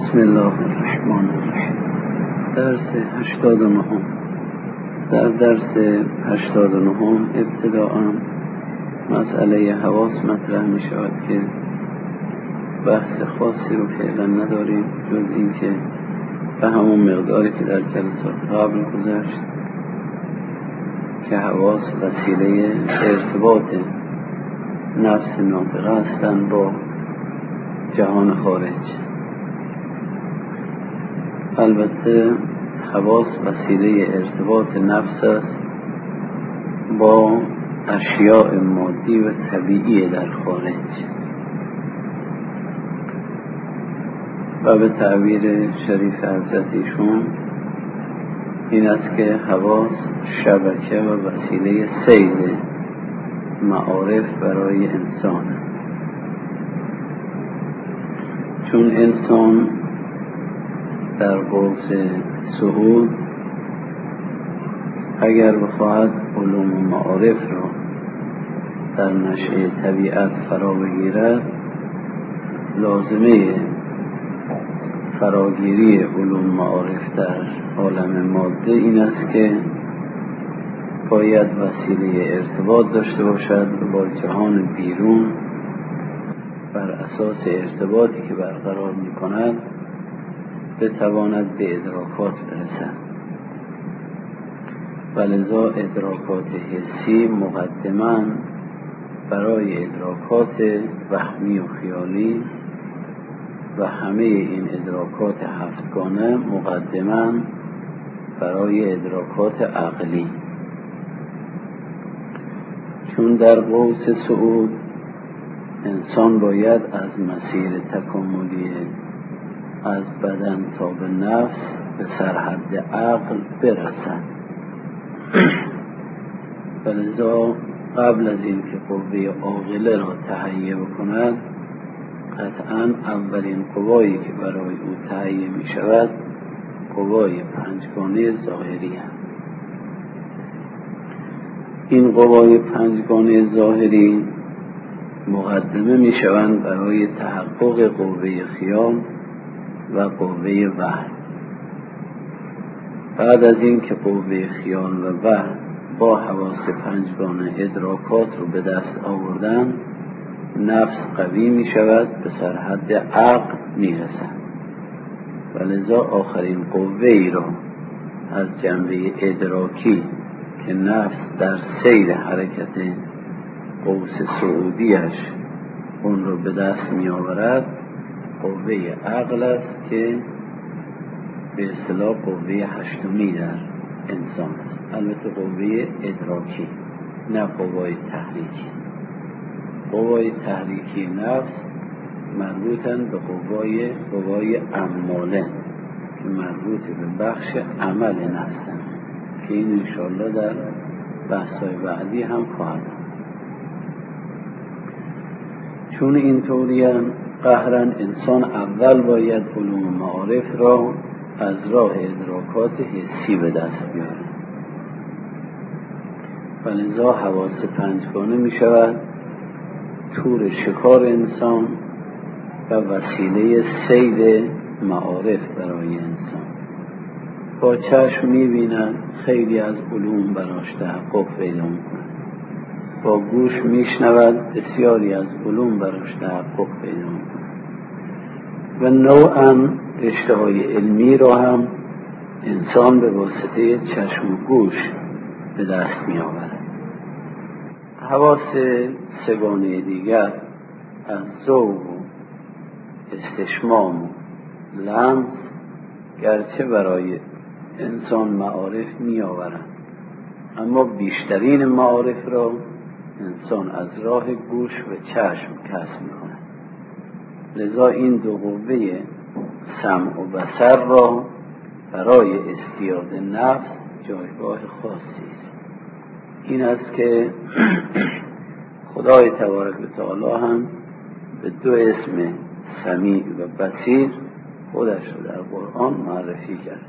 بسم الله الرحمن الرحیم. درس 89. در درس 89 ابتداءً مسئله حواس مطرح می شود که بحث خاصی رو فعلا نداریم جز این که به همون مقداری که در جلسات قبل گذشت که حواس وسیله ارتباط نفس ناطقه هستند با جهان خارج. البته حواس وسیله ارتباط نفس است با اشیاء مادی و طبیعی در خارج و به تعبیر شریف حضرت ایشون این است که حواس شبکه و وسیله سیر معارف برای انسان، چون انسان در قوس صعود اگر بخواهد علوم و معارف را در نشأه طبیعت فرا بگیرد، لازمه فراگیری علوم معارف در عالم ماده این است که باید وسیله ارتباط داشته باشد با جهان بیرون، بر اساس ارتباطی که برقرار می کند بتواند به ادراکات برسد. ولذا ادراکات حسی مقدماً برای ادراکات وهمی و خیالی و همه این ادراکات هفتگانه مقدماً برای ادراکات عقلی، چون در قوس صعود انسان باید از مسیر تکاملی از بدن تا به نفس به سرحد عقل برسد. ولذا قبل از این که قوه عاقله را تهیه بکند، قطعاً اولین قوایی که برای او تهیه می شود قوای پنجگانه ظاهری است. این قوای پنجگانه ظاهری مقدمه می شوند برای تحقق قوه خیال و قوه وهم. بعد از این که قوه خیال و وهم با حواس پنجگانه ادراکات رو به دست آوردن، نفس قوی می شود، به سرحد عقل می رسد. ولذا آخرین قوه ای را از جنبه ادراکی که نفس در سیر حرکت قوس صعودیش اون رو به دست می آورد قوه عقل است که به اصطلاح قوه هشتمی در انسان است. البته قوه ادراکی، نه قوه تحریکی. قوه تحریکی نفس مربوطن به قوه اماله که مربوط به بخش عمل نفسن که این انشاءالله در بحث‌های بعدی هم خواهد. چون این طوریه قهراً انسان اول باید علوم معارف را از راه ادراکات حسی به دست بیاره. ولذا حواس پنجگانه می شود تور شکار انسان و وسیله صید معارف برای انسان. با چشم می بیند خیلی از علوم براش تحقق پیدا می کند، با گوش می شنود بسیاری از علوم براش تحقق پیدا می کند و نوعاً رشته‌های علمی را هم انسان به واسطه چشم و گوش به دست می آورد. حواس سگانه دیگر از ذوق و استشمام و لمس گرچه برای انسان معارف می آورند، اما بیشترین معارف را انسان از راه گوش و چشم کسب می کند. لذا این دو قوه سمع و بصر را برای استیاد نفس جایگاه خاصی است. این است که خدای تبارک و تعالی هم به دو اسم سمیع و بصیر خودش رو در قرآن معرفی کرد.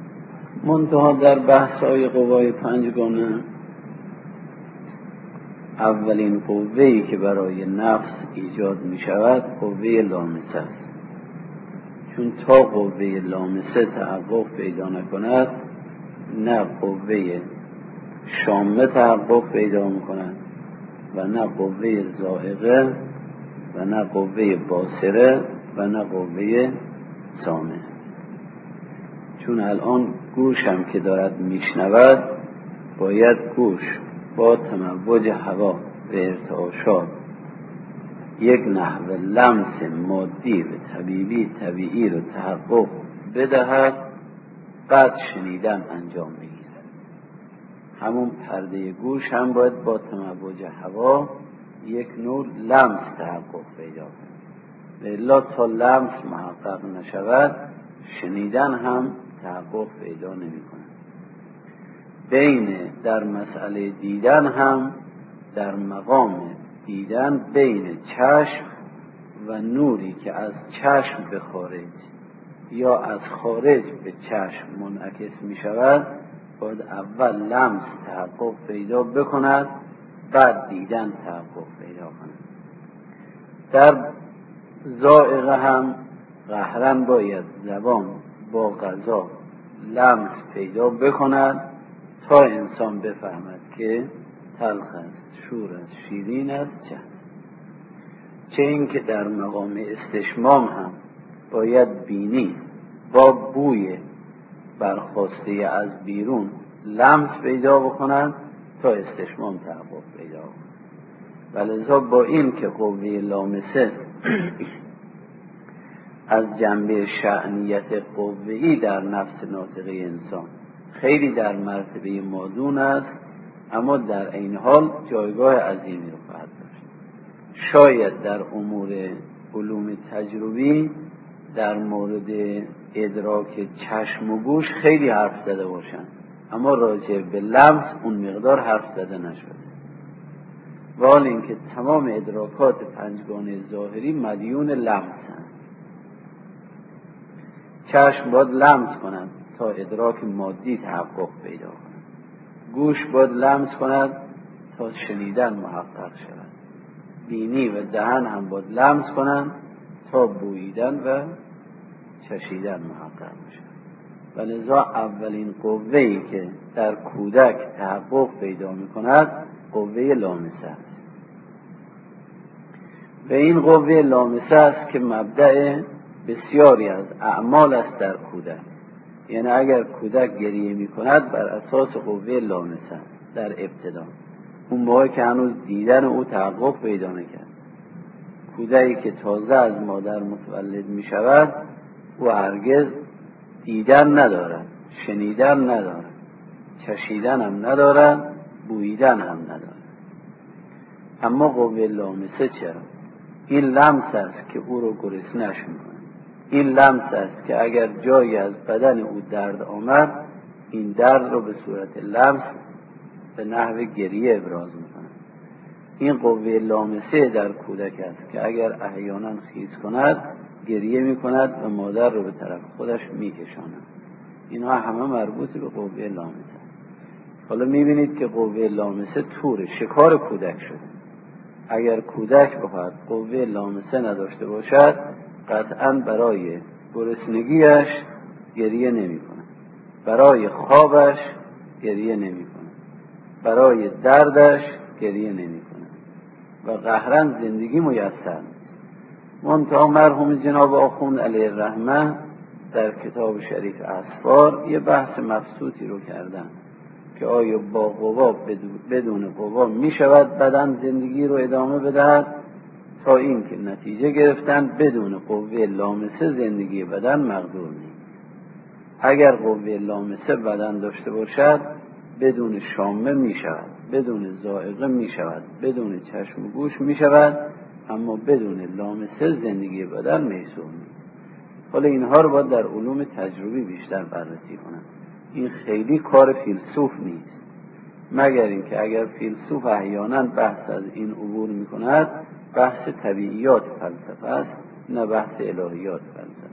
منتها در بحث‌های قوای پنجگانه اولین قوه‌ای که برای نفس ایجاد می شود قوه لامسه است. چون تا قوه لامسه تحقق پیدا نکند نه قوه شامه تحقق پیدا می کند و نه قوه ذائقه و نه قوه باصره و نه قوه سامع. چون الان گوش هم که دارد میشنود، باید گوش با تموج هوا و ارتعاشات یک نحو لمس مادی و طبیعی رو تحقق بدهد، بعد شنیدن انجام میگیرد. همون پرده گوش هم باید با تموج هوا یک نوع لمس تحقق پیدا کند، الا تا لمس محقق نشود شنیدن هم تحقق پیدا نمی کند. در مسئله دیدن هم در مقام دیدن بین چشم و نوری که از چشم به خارج یا از خارج به چشم منعکس می شود باید اول لمس تحقق پیدا بکند، بعد دیدن تحقق پیدا کند. در ذائقه هم قهراً باید زبان با غذا لمس پیدا بکند تا انسان بفهمد که تلخ است، شور است، شیرین است، چه این که در مقام استشمام هم باید بینی با بوی برخواسته از بیرون لمس پیدا بکنند تا استشمام تحقق پیدا کند. ولذا با این که قوه لامسه از جنبه شأنیت قوه‌ای در نفس ناطقه انسان خیلی در مرتبه مادون است، اما در این حال جایگاه عظیمی رو خواهد داشت. شاید در امور علوم تجربی در مورد ادراک چشم و گوش خیلی حرف زده باشند، اما راجع به لمس اون مقدار حرف زده نشده. و حال اینکه تمام ادراکات پنجگانه ظاهری مدیون لمس هستند. چشم باید لمس کنند تا ادراک مادی تحقق پیدا کند. گوش باید لمس کند تا شنیدن محقق شود. بینی و دهن هم باید لمس کنند تا بوییدن و چشیدن محقق شود. و لذا اولین قوه‌ای که در کودک تحقق پیدا می کند قوه لامسه است. و این قوه لامسه است که مبدأ بسیاری از اعمال است در کودک. یعنی اگر کودک گریه می کند بر اساس قوه لامسه در ابتدا، اون موقع که هنوز دیدن او تحقق پیدا نکرد. کودکی که تازه از مادر متولد می شود او هرگز دیدن ندارد، شنیدن ندارد، چشیدن هم ندارد، بوییدن هم ندارد. اما قوه لامسه چرا؟ این لمس است که او رو گرسنه‌اش می‌کند. این لمس است که اگر جایی از بدن او درد آمد این درد رو به صورت لمس به نحو گریه ابراز می‌کند. این قوه لامسه در کودک است که اگر احیانا خیز کند گریه می‌کند و مادر رو به طرف خودش می‌کشاند. اینها همه مربوط به قوه لامسه. حالا می‌بینید که قوه لامسه تور شکار کودک شده. اگر کودک بخواهد قوه لامسه نداشته باشد قطعاً برای گرسنگیش گریه نمی کند، برای خوابش گریه نمی کند، برای دردش گریه نمی کند و قهراً زندگی میسر نیست. منتها مرحوم جناب آخوند علیه الرحمه در کتاب شریف اسفار یه بحث مبسوطی رو کردن که آیا با قوا بدون قوا می شود بدن زندگی رو ادامه بدهد، تا این که نتیجه گرفتن بدون قوه لامسه زندگی بدن مقدور نیست. اگر قوه لامسه بدن داشته باشد بدون شامه می شود، بدون ذائقه می شود، بدون چشم و گوش می شود، اما بدون لامسه زندگی بدن محسوب نیست. حالا اینها رو باید در علوم تجربی بیشتر بررسی کنم. این خیلی کار فیلسوف نیست، مگر اینکه اگر فیلسوف احیانا بحث از این عبور می کند بحث طبیعیات فلسفه است نه بحث الهیات فلسفه.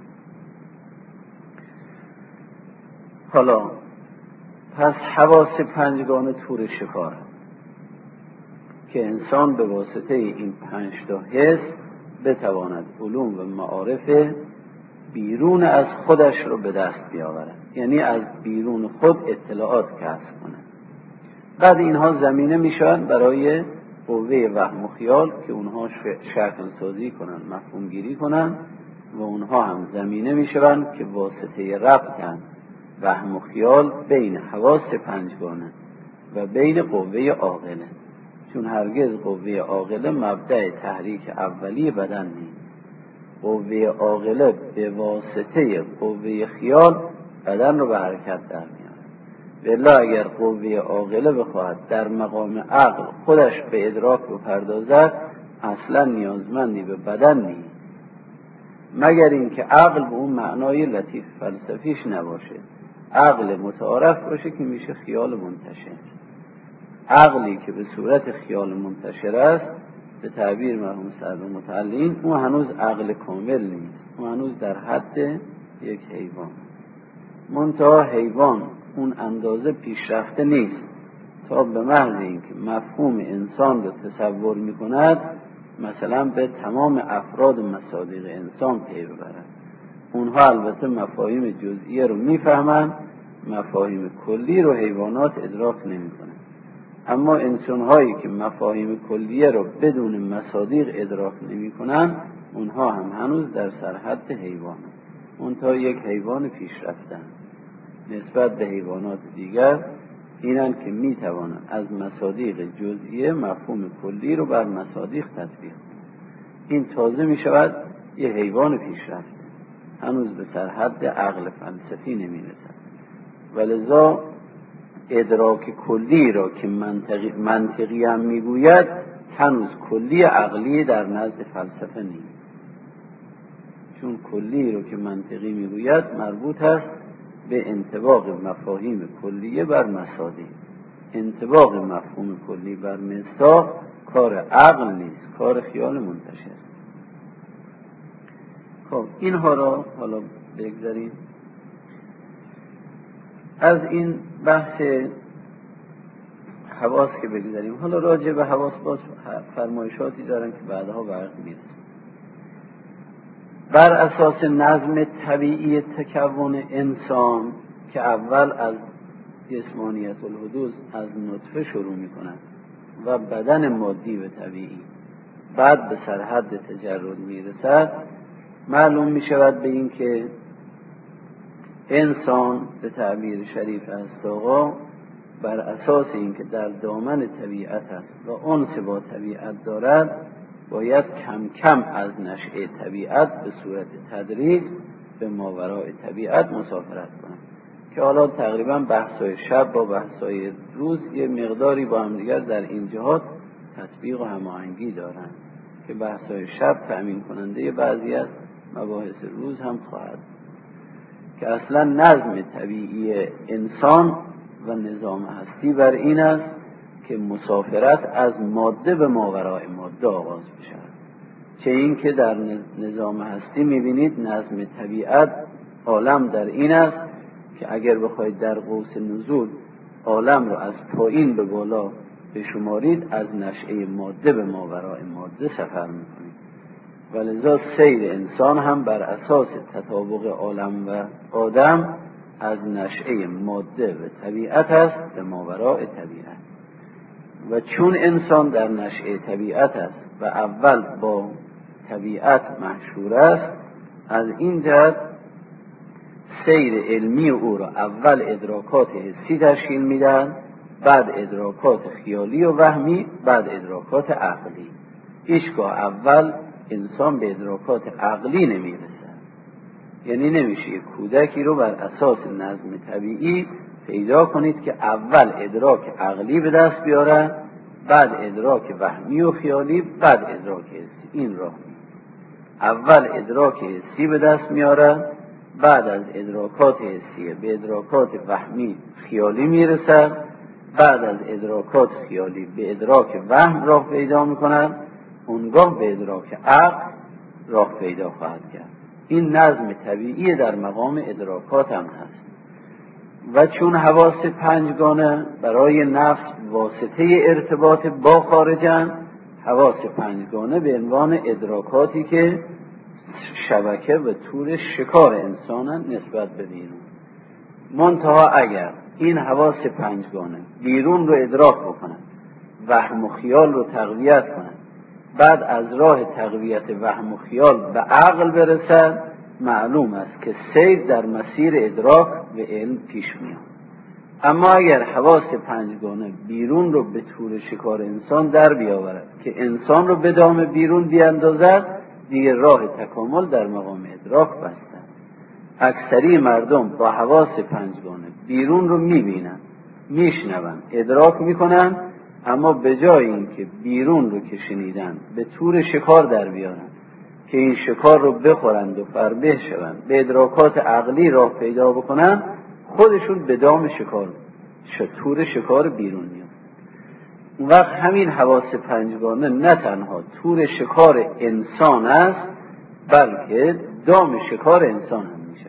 حالا پس حواس پنجگانه تور شکار که که انسان به واسطه این 5 حس بتواند علوم و معارف بیرون از خودش رو به دست بیاورد، یعنی از بیرون خود اطلاعات کسب کند. بعد اینها زمینه میشن برای قوه وهم و خیال که اونها شکل سازی کنن، مفهوم گیری کنن، و اونها هم زمینه میشن که واسطه ربطن وهم و خیال بین حواس 5گانه و بین قوه عاقله، چون هرگز قوه عاقله مبدأ تحریک اولی بدن نیست. قوه عاقله به واسطه قوه خیال بدن رو به حرکت در میاره. والله اگر قوه عاقله بخواهد در مقام عقل خودش به ادراک بپردازد، اصلا نیازمندی به بدن نیست، مگر اینکه عقل به اون معنای لطیف فلسفیش نباشه، عقل متعارف باشه که میشه خیال منتشر. عقلی که به صورت خیال منتشر است، به تعبیر مرحوم سعد متعلین، اون هنوز عقل کامل نیست، اون هنوز در حد یک حیوان. منتها حیوان اون اندازه پیشرفته نیست تا به محض اینکه مفهوم انسان رو تصور میکند مثلا به تمام افراد و مصادیق انسان پی ببرد. اونها البته مفاهیم جزئیه رو میفهمند، مفاهیم کلی رو حیوانات ادراک نمیکنند. اما انسان‌هایی که مفاهیم کلیه رو بدون مصادیق ادراک نمی‌کنند، اونها هم هنوز در سرحد حیوان، اونتا یک حیوان پیشرفتن نسبت به حیوانات دیگر، اینن که می‌توانند از مصادیق جزئیه مفهوم کلی رو بر مصادیق تطبیق کنند. این تازه می‌شود یک حیوان پیشرفته، هنوز به سرحد عقل فلسفی نمی‌رسد. ولذا ادراک کلی را که منطقی هم میگوید، هنوز کلی عقلی در نزد فلسفه نیست، چون کلی را که منطقی میگوید مربوط است به انطباق مفاهیم کلیه بر مصادیق. انطباق مفهوم کلی بر مصداق کار عقل نیست، کار خیال منتشر. خب اینها را حالا بگذاریم. از این بحث حواس که بگذاریم، حالا راجع به حواس باز فرمایشاتی دارن که بعدها برق میرسیم. بر اساس نظم طبیعی تکون انسان که اول از جسمانیت الحدوث از نطفه شروع میکنند و بدن مادی و طبیعی بعد به سرحد تجرد میرسد، معلوم میشود به این که انسان به تعبیر شریف است آقا بر اساس اینکه در دامن طبیعت است و انس با طبیعت دارد، باید کم کم از نشأه طبیعت به صورت تدریج به ماورای طبیعت مسافرت کنند، که حالا تقریبا بحث‌های شب با بحث‌های روز یه مقداری با هم دیگر در این جهات تطبیق و هماهنگی دارند، که بحث‌های شب تأمین کننده بعضی از مباحث روز هم خواهد، که اصلا نظم طبیعی انسان و نظام هستی بر این است که مسافرت از ماده به ماورای ماده آغاز بشود. چه این که در نظام هستی میبینید نظم طبیعت عالم در این است که اگر بخواید در قوس نزول عالم رو از پایین به بالا بشمارید، از نشأه ماده به ماورای ماده سفر میکنید. ولذا سیر انسان هم بر اساس تطابق عالم و آدم از نشأه ماده و طبیعت است به ماورای طبیعت. و چون انسان در نشأه طبیعت است و اول با طبیعت محشور است، از این جهت سیر علمی او را اول ادراکات حسی تشکیل میدن، بعد ادراکات خیالی و وهمی، بعد ادراکات عقلی. هیچگاه اول انسان به ادراکات عقلی نمیرسد، یعنی نمیشه یک کودکی رو بر اساس نظم طبیعی پیدا کنید که اول ادراک عقلی به دست بیاره، بعد ادراک وهمی و خیالی، بعد ادراک حسی. این راه اول ادراک حسی به دست میاره، بعد از ادراکات حسی به ادراکات وهمی خیالی میرسد، بعد از ادراکات خیالی به ادراک وهم راه پیدا میکنند، اونگاه به ادراک عقل راه پیدا خواهد کرد. این نظم طبیعی در مقام ادراکات هم هست. و چون حواس پنجگانه برای نفس واسطه ارتباط با خارجن، حواس پنجگانه به عنوان ادراکاتی که شبکه و تور شکار انسانن نسبت به بیرون. منتها اگر این حواس پنجگانه بیرون رو ادراک بکنن، وهم و خیال رو تقویت کنن، بعد از راه تقویت وهم و خیال به عقل برسن، معلوم است که سیر در مسیر ادراک و علم پیش میاد. اما اگر حواس پنجگانه بیرون رو به تور شکار انسان در بیاورد که انسان رو به دام بیرون بیاندازد، دیگه راه تکامل در مقام ادراک بستن. اکثری مردم با حواس پنجگانه بیرون رو میبینن، میشنون، ادراک میکنن، اما به جای اینکه بیرون رو که شنیدن به تور شکار در بیارن که این شکار رو بخورند و فربه شوند، به ادراکات عقلی راه پیدا بکنن، خودشون به دام شکار تور شکار بیرون میاد. اون وقت همین حواس پنجگانه نه تنها تور شکار انسان است، بلکه دام شکار انسان هم میشه.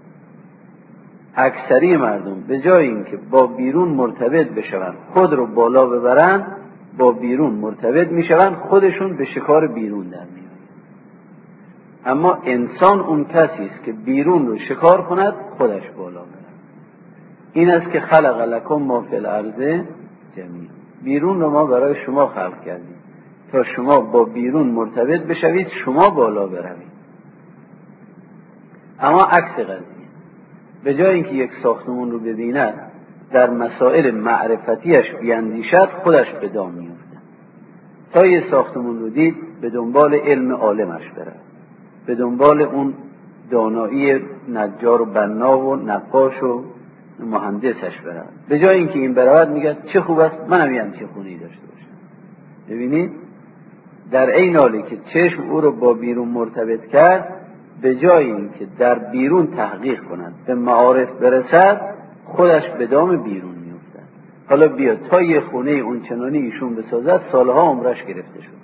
اکثری مردم به جای اینکه با بیرون مرتبط بشوند، خود رو بالا ببرن، با بیرون مرتبط میشوند، خودشون به شکار بیرون در میاد. اما انسان اون کسی است که بیرون رو شکار کند، خودش بالا برد. این است که خلق لکم ما فی الارض جمیعا. بیرون رو ما برای شما خلق کردیم تا شما با بیرون مرتبط بشوید، شما بالا بروید. اما عکس قضیه، به جای اینکه یک ساختمان رو ببیند، در مسائل معرفتیش بیاندیشد، خودش به دام میفته. تا یه ساختمان رو دید، به دنبال علم عالمش برد، به دنبال اون دانایی نجار و بنا و نقاش و مهندسش برد. به جای اینکه این برود میگه چه خوب است منم یه همچین خونه‌ای داشته باشم. ببینید، در این حالی که چشم او رو با بیرون مرتبط کرد، به جای اینکه در بیرون تحقیق کند، به معارف برسد، خودش به دام بیرون میافتد. حالا بیا تا یه خونه اون چنانی ایشون بسازد، سالها عمرش گرفته شد.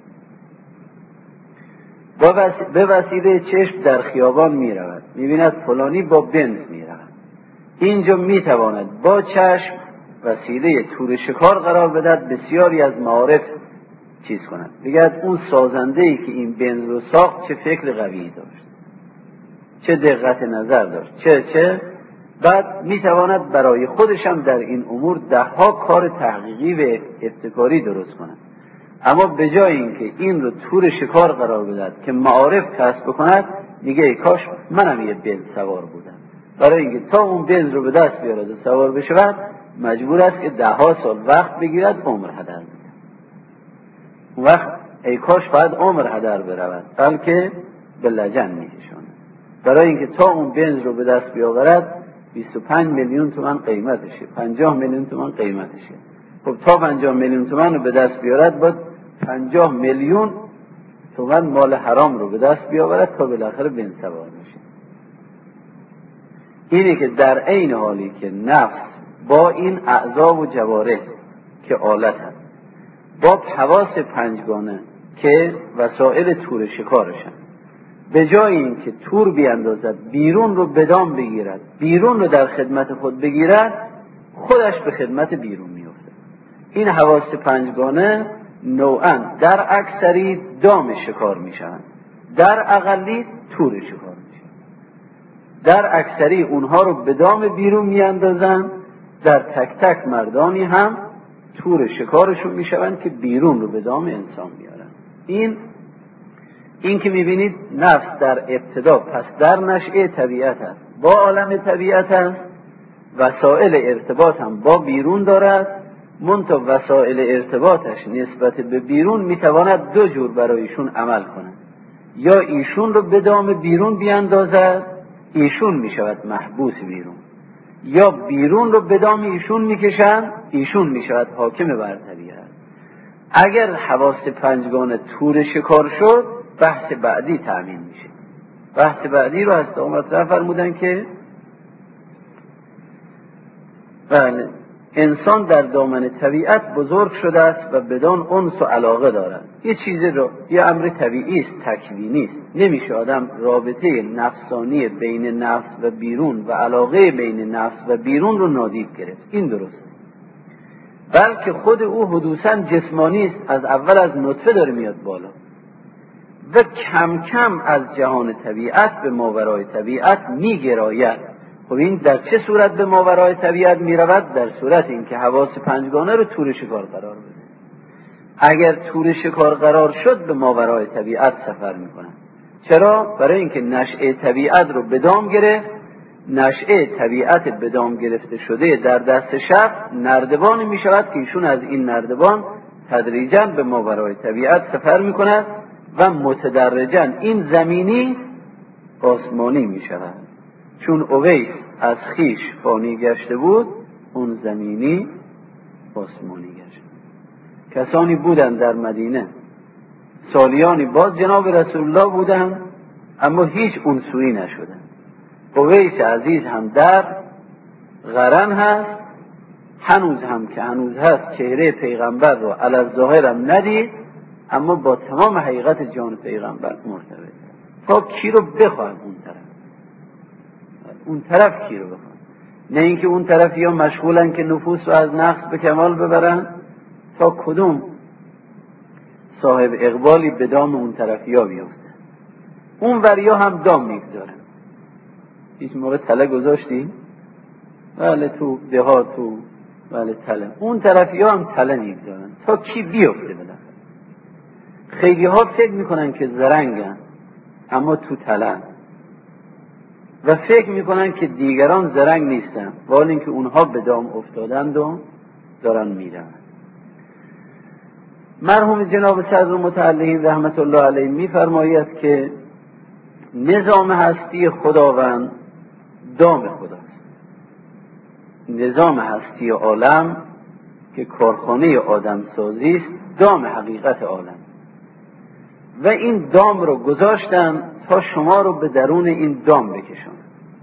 به وسیله چشم در خیابان می رود، می بیند فلانی با بنز می رود. اینجا می تواند با چشم وسیله تور شکار قرار بدهد، بسیاری از معارف چیز کند، بگید اون سازنده‌ای که این بنز رو ساخت چه فکر قوی داشت، چه دقت نظر داشت، چه بعد می تواند برای خودشم در این امور دهها کار تحقیقی و ابتکاری درست کند. اما به جای اینکه این رو تور شکار قرار بدهد که معارف کسب بکند، میگه ای کاش منم یه بنز سوار بودم. برای اینکه تا اون بنز رو به دست بیارد و سوار بشود، مجبور است که دهها سال وقت بگیرد، عمر هدر بده. اون وقت ای کاش باید عمر هدر برود، بلکه به لجن میکشاند. برای اینکه تا اون بنز رو به دست بیاورد 25 میلیون تومان قیمتشه، 50 میلیون تومان قیمتشه. خب تا 50 میلیون تومان رو به دست بیارد، باید 50 میلیون تومان مال حرام رو به دست بیاورد تا بالاخره بنز سوار میشه. اینه که در عین حالی که نفس با این اعضا و جوارح که آلت هست، با حواس پنجگانه که وسایل تور شکارشن، به جای این که تور بیاندازد، بیرون رو به دام بگیرد، بیرون رو در خدمت خود بگیرد، خودش به خدمت بیرون میفته. این حواس پنجگانه نوعاً در اکثری دام شکار میشوند، در اقلی تور شکار میشوند. در اکثری اونها رو به دام بیرون میاندازند، در تک تک مردانی هم تور شکارشون میشوند که بیرون رو به دام انسان بیارن. این که میبینید نفس در ابتدا، پس در نشأه طبیعت است، با عالم طبیعت است، وسایل ارتباط هم با بیرون دارد، منتها وسایل ارتباطش نسبت به بیرون میتواند دو جور برایشون عمل کند. یا ایشون رو به دام بیرون بیاندازد، ایشون میشود محبوس بیرون، یا بیرون رو به دام ایشون میکشند، ایشون میشود حاکم بر طبیعت. اگر حواس پنجگانه تور شکار شد، بحث بعدی تأمین میشه. بحث بعدی رو از مطرح فرمودن که بله، انسان در دامن طبیعت بزرگ شده است و بدان انس و علاقه دارد. یه چیزی رو، یه امر طبیعی است، تکوینی است. نمیشه آدم رابطه نفسانی بین نفس و بیرون و علاقه بین نفس و بیرون رو نادید گرفت. این درست، بلکه خود او حدوثاً جسمانی است، از اول از نطفه داره میاد بالا و کم کم از جهان طبیعت به ماورای طبیعت میگراید. خب این در چه صورت به ماورای طبیعت میرود؟ در صورت اینکه حواس پنجگانه رو تور شکار قرار بده. اگر تور شکار قرار شد به ماورای طبیعت سفر میکنه. چرا؟ برای اینکه نشأه طبیعت رو به دام گرفت. نشأه طبیعت به دام گرفته شده در دست شب نردبانی میشود که ایشون از این نردبان تدریجاً به ماورای طبیعت سفر میکند و متدرجاً این زمینی آسمانی میشود. چون اویس از خیش فانی گشته بود، اون زمینی آسمانی گشت. کسانی بودند در مدینه، سالیانی باز جناب رسول الله بودند، اما هیچ اون سوی نشدند. اویس عزیز هم در قرن هست، هنوز هم که هنوز هست چهره پیغمبر رو علی الظاهر هم ندید، اما با تمام حقیقت جان پیغمبر مرتبط. تا کی رو بخواهد اون طرف کی رو بخواهد؟ نه اینکه اون طرف یا مشغولن که نفوس رو از نقص به کمال ببرن، تا کدوم صاحب اقبالی به دام اون طرف یا بیفته. اون وریا هم دام میگذارن. هیچ موقع تله گذاشتی؟ بله تو دهات تو، بله تله. اون طرفی ها هم تله میگذارن تا کی بیفته بالاخره. خیلی ها فکر میکنن که زرنگن اما تو تله، و فکر میکنن که دیگران زرنگ نیستن، ولی اینکه اونها به دام افتادند و دارن میرن. مرحوم جناب صدر متعلقین رحمت الله علیه میفرماید که نظام هستی خداوند دام خداست. نظام هستی عالم که کارخانه آدم سازی است دام حقیقت عالم، و این دام رو گذاشتن تا شما رو به درون این دام بکشن.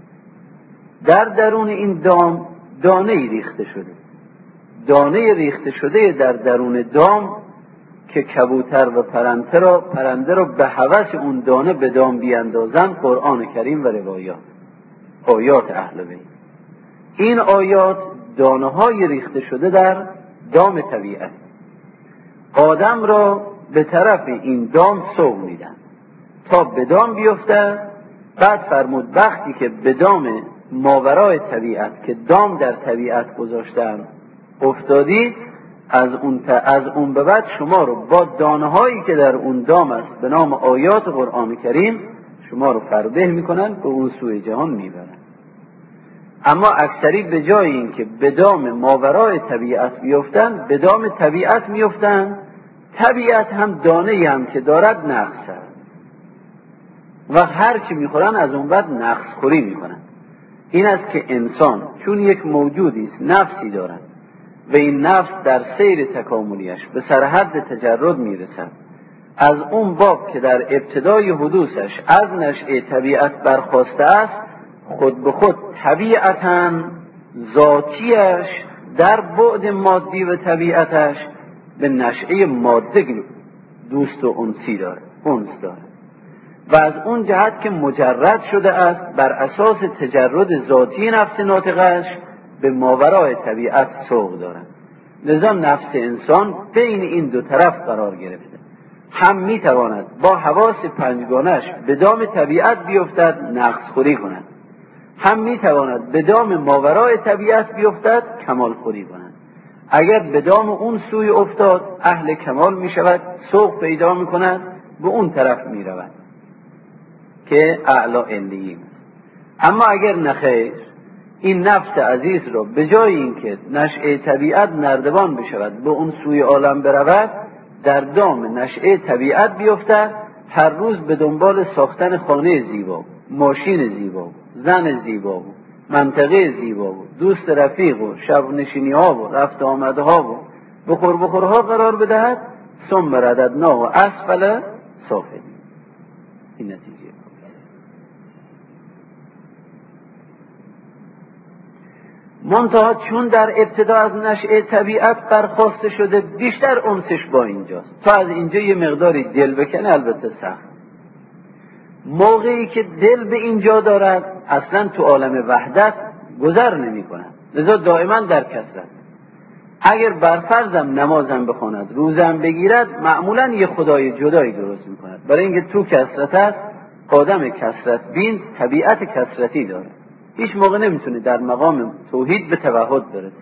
در درون این دام دانه ریخته شده، دانه ریخته شده در درون دام که کبوتر و پرنده رو به هوس اون دانه به دام بیاندازن. قرآن کریم و روایات، آیات اهل بیت. این آیات دانه های ریخته شده در دام طبیعت. آدم را به طرف این دام سوق میدن تا به دام بیفته. بعد فرمود وقتی که به دام ماورای طبیعت که دام در طبیعت گذاشتن افتادی، از اون به بعد شما رو با دانه هایی که در اون دام است به نام آیات قرآن کریم شما رو فربه میکنن، به اون سوی جهان میبرن. اما اکثری به جای این که به دام ماورای طبیعت بیفتن، به دام طبیعت میفتن. طبیعت هم دانه هم که دارد نقص هست و هر چی میخورن از اون بعد نقص خوری میکنن. این است که انسان چون یک موجودی است نفسی دارد و این نفس در سیر تکاملیش به سرحد تجرد میرسد، از اون باب که در ابتدای حدوثش از نشأه طبیعت برخاسته است، خود به خود طبیعتاً ذاتیش در بعد مادی و طبیعتش به نشأه ماده دوست و انسی داره، انس داره، و از اون جهت که مجرد شده است بر اساس تجرد ذاتی نفس ناطقش به ماورای طبیعت سوق دارد. لذا نفس انسان بین این دو طرف قرار گرفته، هم میتواند با حواس پنجگانش به دام طبیعت بیفتد نقص خوری کند، هم میتواند به دام ماورای طبیعت بیفتد کمال خوری کند. اگر به دام اون سوی افتاد اهل کمال میشود، سوق پیدا میکند، به اون طرف میرود که اعلی علیین. اما اگر نخیر، این نفس عزیز رو به جای اینکه نشأه طبیعت نردبان بشود به اون سوی عالم برود، در دام نشأه طبیعت بیفتد، هر روز به دنبال ساختن خانه زیبا، ماشین زیبا، زن زیبا، منطقه زیبا، دوست رفیق و شب نشینی ها و رفت آمده ها و بخورها قرار بدهد، ثم رددناه اسفل سافلین. این نتیجه. منتها چون در ابتدا از نشأه طبیعت برخواسته شده، بیشتر انسش با اینجاست. تا از اینجا یه مقداری دل بکنه البته سخت. موقعی که دل به اینجا دارد اصلا تو عالم وحدت گذر نمی کند، لذا دائما در کثرت. اگر برفرضم نمازم بخواند، روزم بگیرد، معمولا یه خدای جدایی درست می کند، برای اینکه تو کثرت است. آدم کثرت بین طبیعت کثرتی داره، هیچ موقع نمیتونه در مقام توحید به توحد برسه.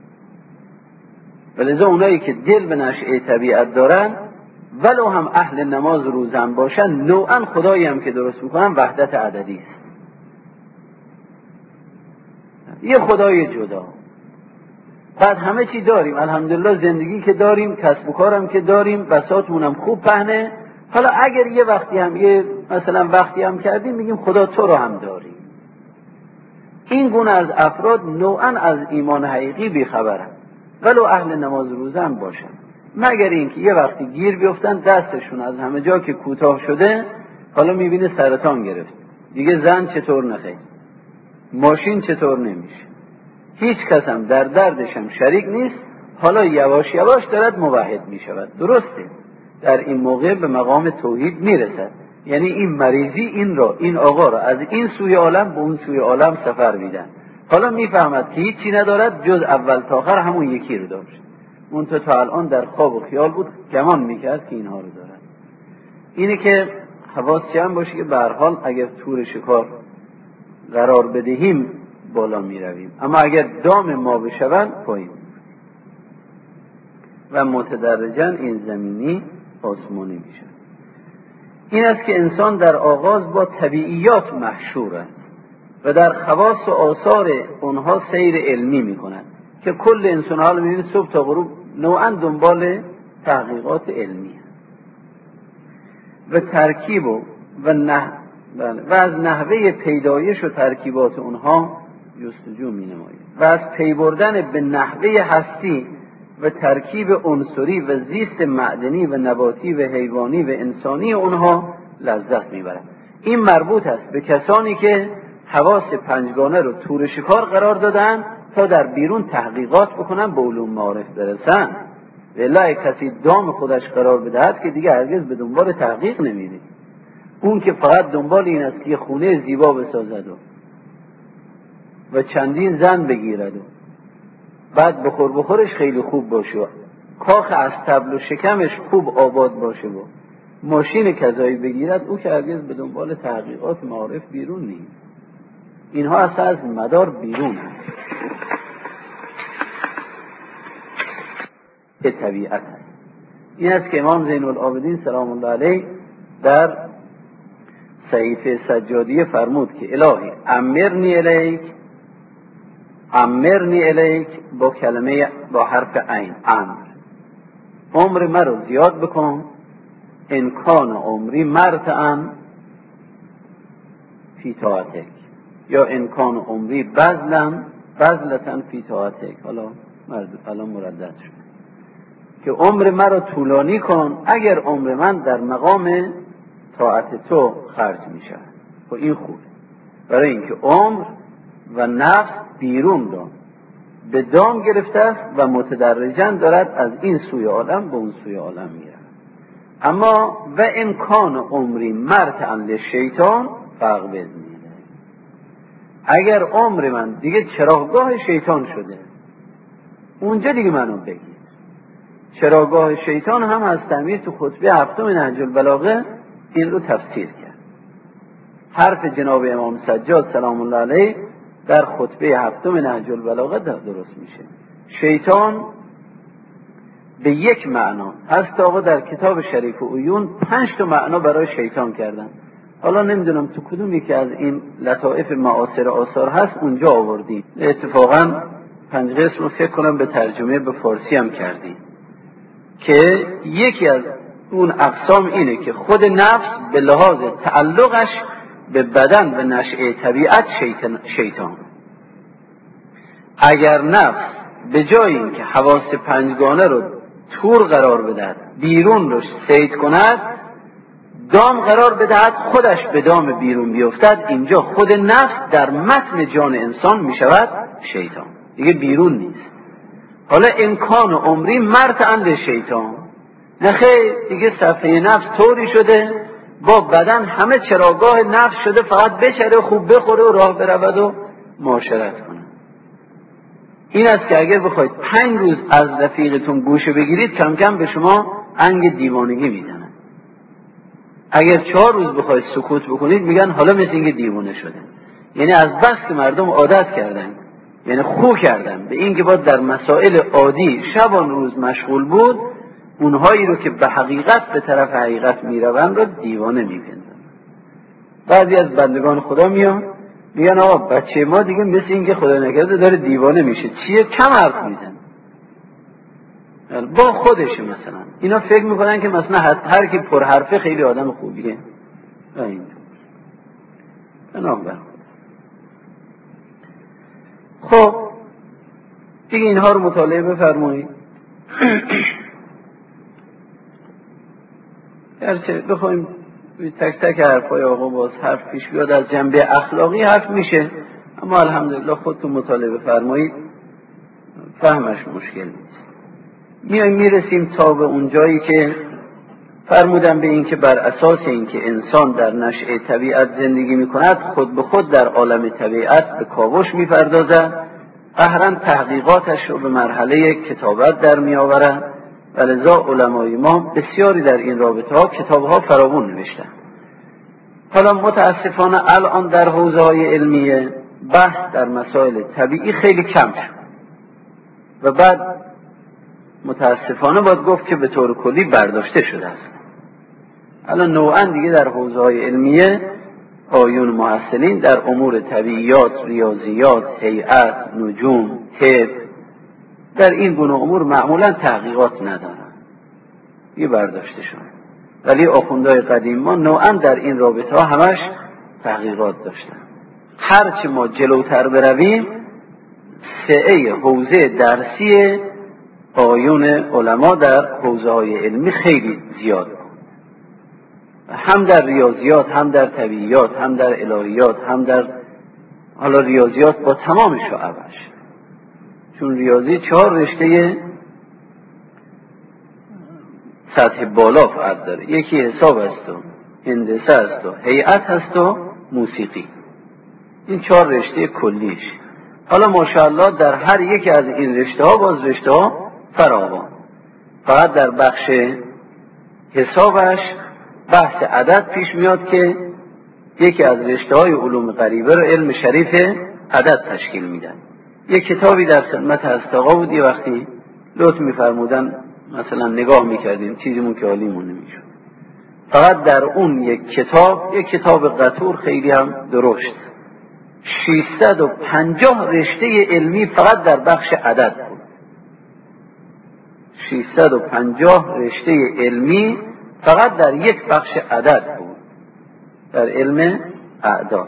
ولذا اونایی که دل به نشأه طبیعت دارن ولو هم اهل نماز روزم باشن، نوعا خدایی هم که درست میکنن وحدت عددی است، یه خدای جدا. بعد همه چی داریم الحمدلله، زندگی که داریم، کسب و کارم که داریم، بساطمونم خوب پهنه. حالا اگر یه وقتی هم مثلا وقتی هم کردیم میگیم خدا تو رو هم داریم. این گونه از افراد نوعا از ایمان حقیقی بیخبرن، ولو اهل نماز روزه هم باشن، مگر اینکه یه وقتی گیر بیفتن، دستشون از همه جا که کوتاه شده، حالا میبینه سرطان گرفت، دیگه زن چطور نخیر، ماشین چطور نمیشه، هیچ کس هم در دردش هم شریک نیست، حالا یواش یواش دارد موحد میشود. درسته، در این موقع به مقام توحید میرسد، یعنی این مریضی این آقا را از این سوی عالم به اون سوی عالم سفر میدن. حالا میفهمد که هیچی ندارد جز اول تا آخر همون یکی رو داشت، منتها تا الان در خواب و خیال بود، گمان میکرد که اینها رو دارد. اینه که حواس جمع باشه که به هر حال اگر تور شکار قرار بدهیم بالا میرویم، اما اگر دام ما بشوند پایین، و متدرجاً این زمینی آسمانی میشه. این است که انسان در آغاز با طبیعیات محشور است و در خواص و آثار اونها سیر علمی میکنند، که کل انسان حال میبینید صبح تا غروب نوعا دنبال تحقیقات علمی و ترکیب و از نحوه پیدایش و ترکیبات اونها جستجو می نماید و از پی بردن به نحوه هستی و ترکیب عنصری و زیست معدنی و نباتی و حیوانی و انسانی اونها لذت میبرد. این مربوط است به کسانی که حواس پنجگانه رو تور شکار قرار دادن تا در بیرون تحقیقات بکنن، به علوم معارف برسن. والله کسی دام خودش قرار بدهد که دیگه هرگز به دنبال تحقیق نمیره، اون که فقط دنبال این است که خونه زیبا بسازد و چندین زن بگیرد و بعد بخورش خیلی خوب باشه، کاخ اسطبل و شکمش خوب آباد باشه و ماشین کذایی بگیرد، او که هرگز به دنبال تحقیقات معارف بیرون نیست. اینها اصلا از مدار بیرون هست. به طبیعت هست. این است که امام زین العابدین سلام الله علیه در صحیفه سجادیه فرمود که الهی امرنی الیک با کلمه با حرف عین، عمر مرا زیاد بکن، انکان عمری مرتعن فی طاعتک، یا انکان عمری بذلتن فی طاعتک. حالا مردد شد که عمر مرا طولانی کن اگر عمر من در مقام طاعت تو خرج می شود. و این خوبه، برای اینکه عمر و نفس بیرون رو به دام گرفته است و متدرجاً دارد از این سوی عالم به اون سوی عالم میره. اما و امکان عمری مرتعا للشیطان فقبض میده، اگر عمر من دیگه چراگاه شیطان شده، اونجا دیگه منو بگیر. چراگاه شیطان هم از تعمیر تو خطبه هفتم نهج البلاغه این رو تفسیر کرد. حرف جناب امام سجاد سلام الله علیه در خطبه هفتم نهج البلاغه درست میشه. شیطان به یک معنا هست آقا، در کتاب شریف عیون 5 تا معنا برای شیطان کردن. حالا نمیدونم تو کدوم یکی از این لطائف معاصر آثار هست اونجا آوردیم. اتفاقا 5 قسم رو فکر کنم به ترجمه به فارسی هم کردیم که یکی از اون اقسام اینه که خود نفس به لحاظ تعلقش به بدن و نشأه طبیعت شیطان. اگر نفس به جای اینکه حواس پنجگانه رو تور قرار بدهد، بیرون رو صید کند، دام قرار بدهد، خودش به دام بیرون بیفتد، اینجا خود نفس در متن جان انسان می شود شیطان. دیگه بیرون نیست. حالا امکان عمری مرتعن به شیطان، نخیر دیگه صفحه نفس طوری شده با بدن همه چراگاه نفس شده، فقط بچره و خوب بخوره و راه برود و معاشرت کنه. این است که اگر بخواید 5 روز از رفیقتون گوشه بگیرید کم کم به شما انگ دیوانگی میزنه. اگر 4 روز بخواید سکوت بکنید میگن حالا مثل اینکه دیوانه شده. یعنی از بس که مردم عادت کردن، یعنی خو کردن به این که باید در مسائل عادی شبان روز مشغول بود، اونهایی رو که به حقیقت به طرف حقیقت میروند رو دیوانه میپندن. بعضی از بندگان خدا میان میگن آقا بچه ما دیگه مثل این که خدا نکرده داره دیوانه میشه، چیه؟ کم حرف میزن با خودشه. مثلا اینا فکر میکنن که مثلا هر کی پر حرفه خیلی آدم خوبیه. اینطور بنابراین خب دیگه اینها رو مطالعه بفرمایید. گرچه بخوایم تک تک حرفای آقا باز حرف پیش بیاد از جنبه اخلاقی حرف میشه، اما الحمدلله خودتون مطالعه بفرمایید فهمش مشکل نیست. میرسیم تا به اون جایی که فرمودن به این که بر اساس این که انسان در نشأه طبیعت زندگی میکند خود به خود در عالم طبیعت به کاوش میپردازد، قهرا تحقیقاتش رو به مرحله کتابت در میآورد و لذا علمای ما بسیاری در این رابطه ها کتابها فراوان نوشتن. حالا متاسفانه الان در حوزه‌های علمیه بحث در مسائل طبیعی خیلی کم شد و بعد متاسفانه باید گفت که به طور کلی برداشته شده است. الان نوعا دیگه در حوزه‌های علمیه آیون محصلین در امور طبیعیات، ریاضیات، هیئت، نجوم، طب، در این گونه امور معمولا تحقیقات ندارن، یه برداشته شده. ولی آخوندهای قدیم ما نوعا در این رابطه ها همش تحقیقات داشتن. هرچی ما جلوتر برویم سعه حوزه درسی آیون علما در حوزه های علمی خیلی زیاد بود، هم در ریاضیات، هم در طبیعیات، هم در الهیات، هم در حالا ریاضیات با تمام شعبش، چون ریاضی 4 رشته سطح بالا فرد داره، یکی حساب است و هندسه است و هیئت هست و موسیقی. این 4 رشته کلیش. حالا ماشاءالله در هر یکی از این رشته ها باز رشته ها فراوان. فقط در بخش حسابش بحث عدد پیش میاد که یکی از رشته های علوم غریبه رو علم شریف عدد تشکیل میدن. یک کتابی در خدمت هست آقا بود، یه وقتی لطف میفرمودن مثلا نگاه میکردیم چیزیمون که حالیمون نمیشد. فقط در اون یک کتاب قطور خیلی هم درشت 650 رشته علمی فقط در بخش عدد بود. 650 رشته علمی فقط در یک بخش عدد بود، در علم اعداد.